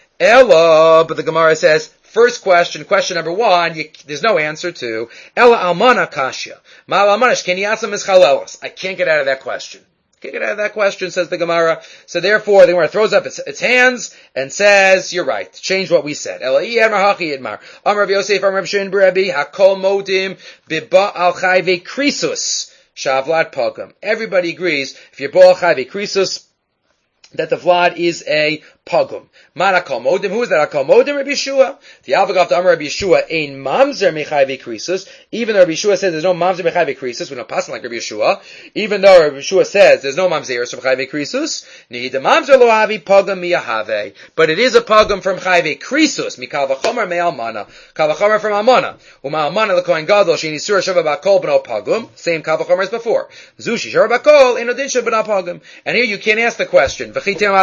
Ella, but the Gemara says, first question, question number one, you, there's no answer to. Ella almana kasha. Mal almanash keniasa mischalelos. I can't get out of that question. Can't get out of that question, says the Gemara. So therefore, the Gemara throws up its, its hands and says, you're right. Change what we said. Ella iyamar hachi idmar. Amar Rav Yosef, Amar Rav Shimon Rabbi, hakol modim biba al chayve krisus. Shavlad pagam. Everybody agrees, if you're ba al chayve krisus, that the Vlad is a pagum. Man akal modim. Who is that akal modim? Rabbi Yeshua. The Alvagav to Amar Rabbi Yeshua ein mamzer mechayve krisus. Even though Rabbi Yeshua says there's no mamzer mechayve krisus, we don't pass like Rabbi Yeshua. Even though Rabbi Yeshua says there's no mamzer from chayve krisus, nihid mamzer lo havi pagum miyahave. But it is a pagum from chayve krisus. Mikal v'chomer me'almana. Kal v'chomer from almana. Uma almana l'kohen gadol sheini surah shava bakol b'no pagum. Same kal v'chomer as before. Zushi shava bakol eno din shava b'no pagum. And here you can't ask the question.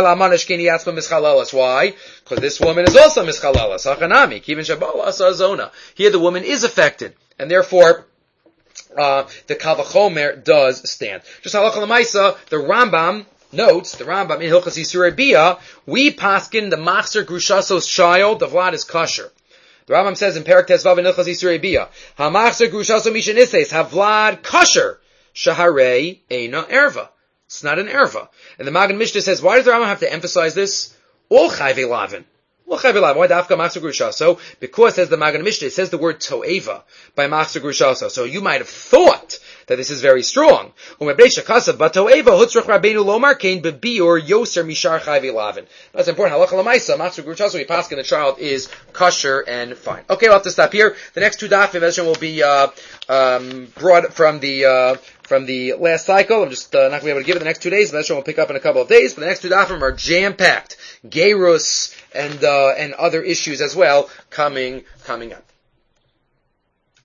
Why? Because this woman is also mischalalas. Hachanami, kivin shabala asazona. Here the woman is affected, and therefore uh, the kal v'chomer does stand. Just halacha l'maisa, the Rambam notes, the Rambam in Hilchas Yisurei Bia, we paskin the machzer grushaso's child, the Vlad is kosher. The Rambam says in Perek Tesvav in Hilchas Yisurei Bia, ha machzer grushaso mishenises ha Vlad kosher shaharei eina erva. It's not an erva. And the Magen Mishnah says, why does the Rambam have to emphasize this? All chayve lavin. All chayve lavin. Why dafka machzor grushaso? Because, says the Magen Mishnah, it says the word toeva by machzor grushaso. So you might have thought that this is very strong. But toeva hutzrach rabbeinu lomar kein bebiur yoser mishar chayve lavin. That's important. Halacha l'maisa, machzor grushaso, we pass the child is kosher and fine. Okay, we'll have to stop here. The next two dafim will be uh, um, brought from the uh, from the last cycle. I'm just uh, not going to be able to give it the next two days, but that's what we'll pick up in a couple of days. But the next two dafim are jam-packed. Gerus and uh, and other issues as well coming coming up.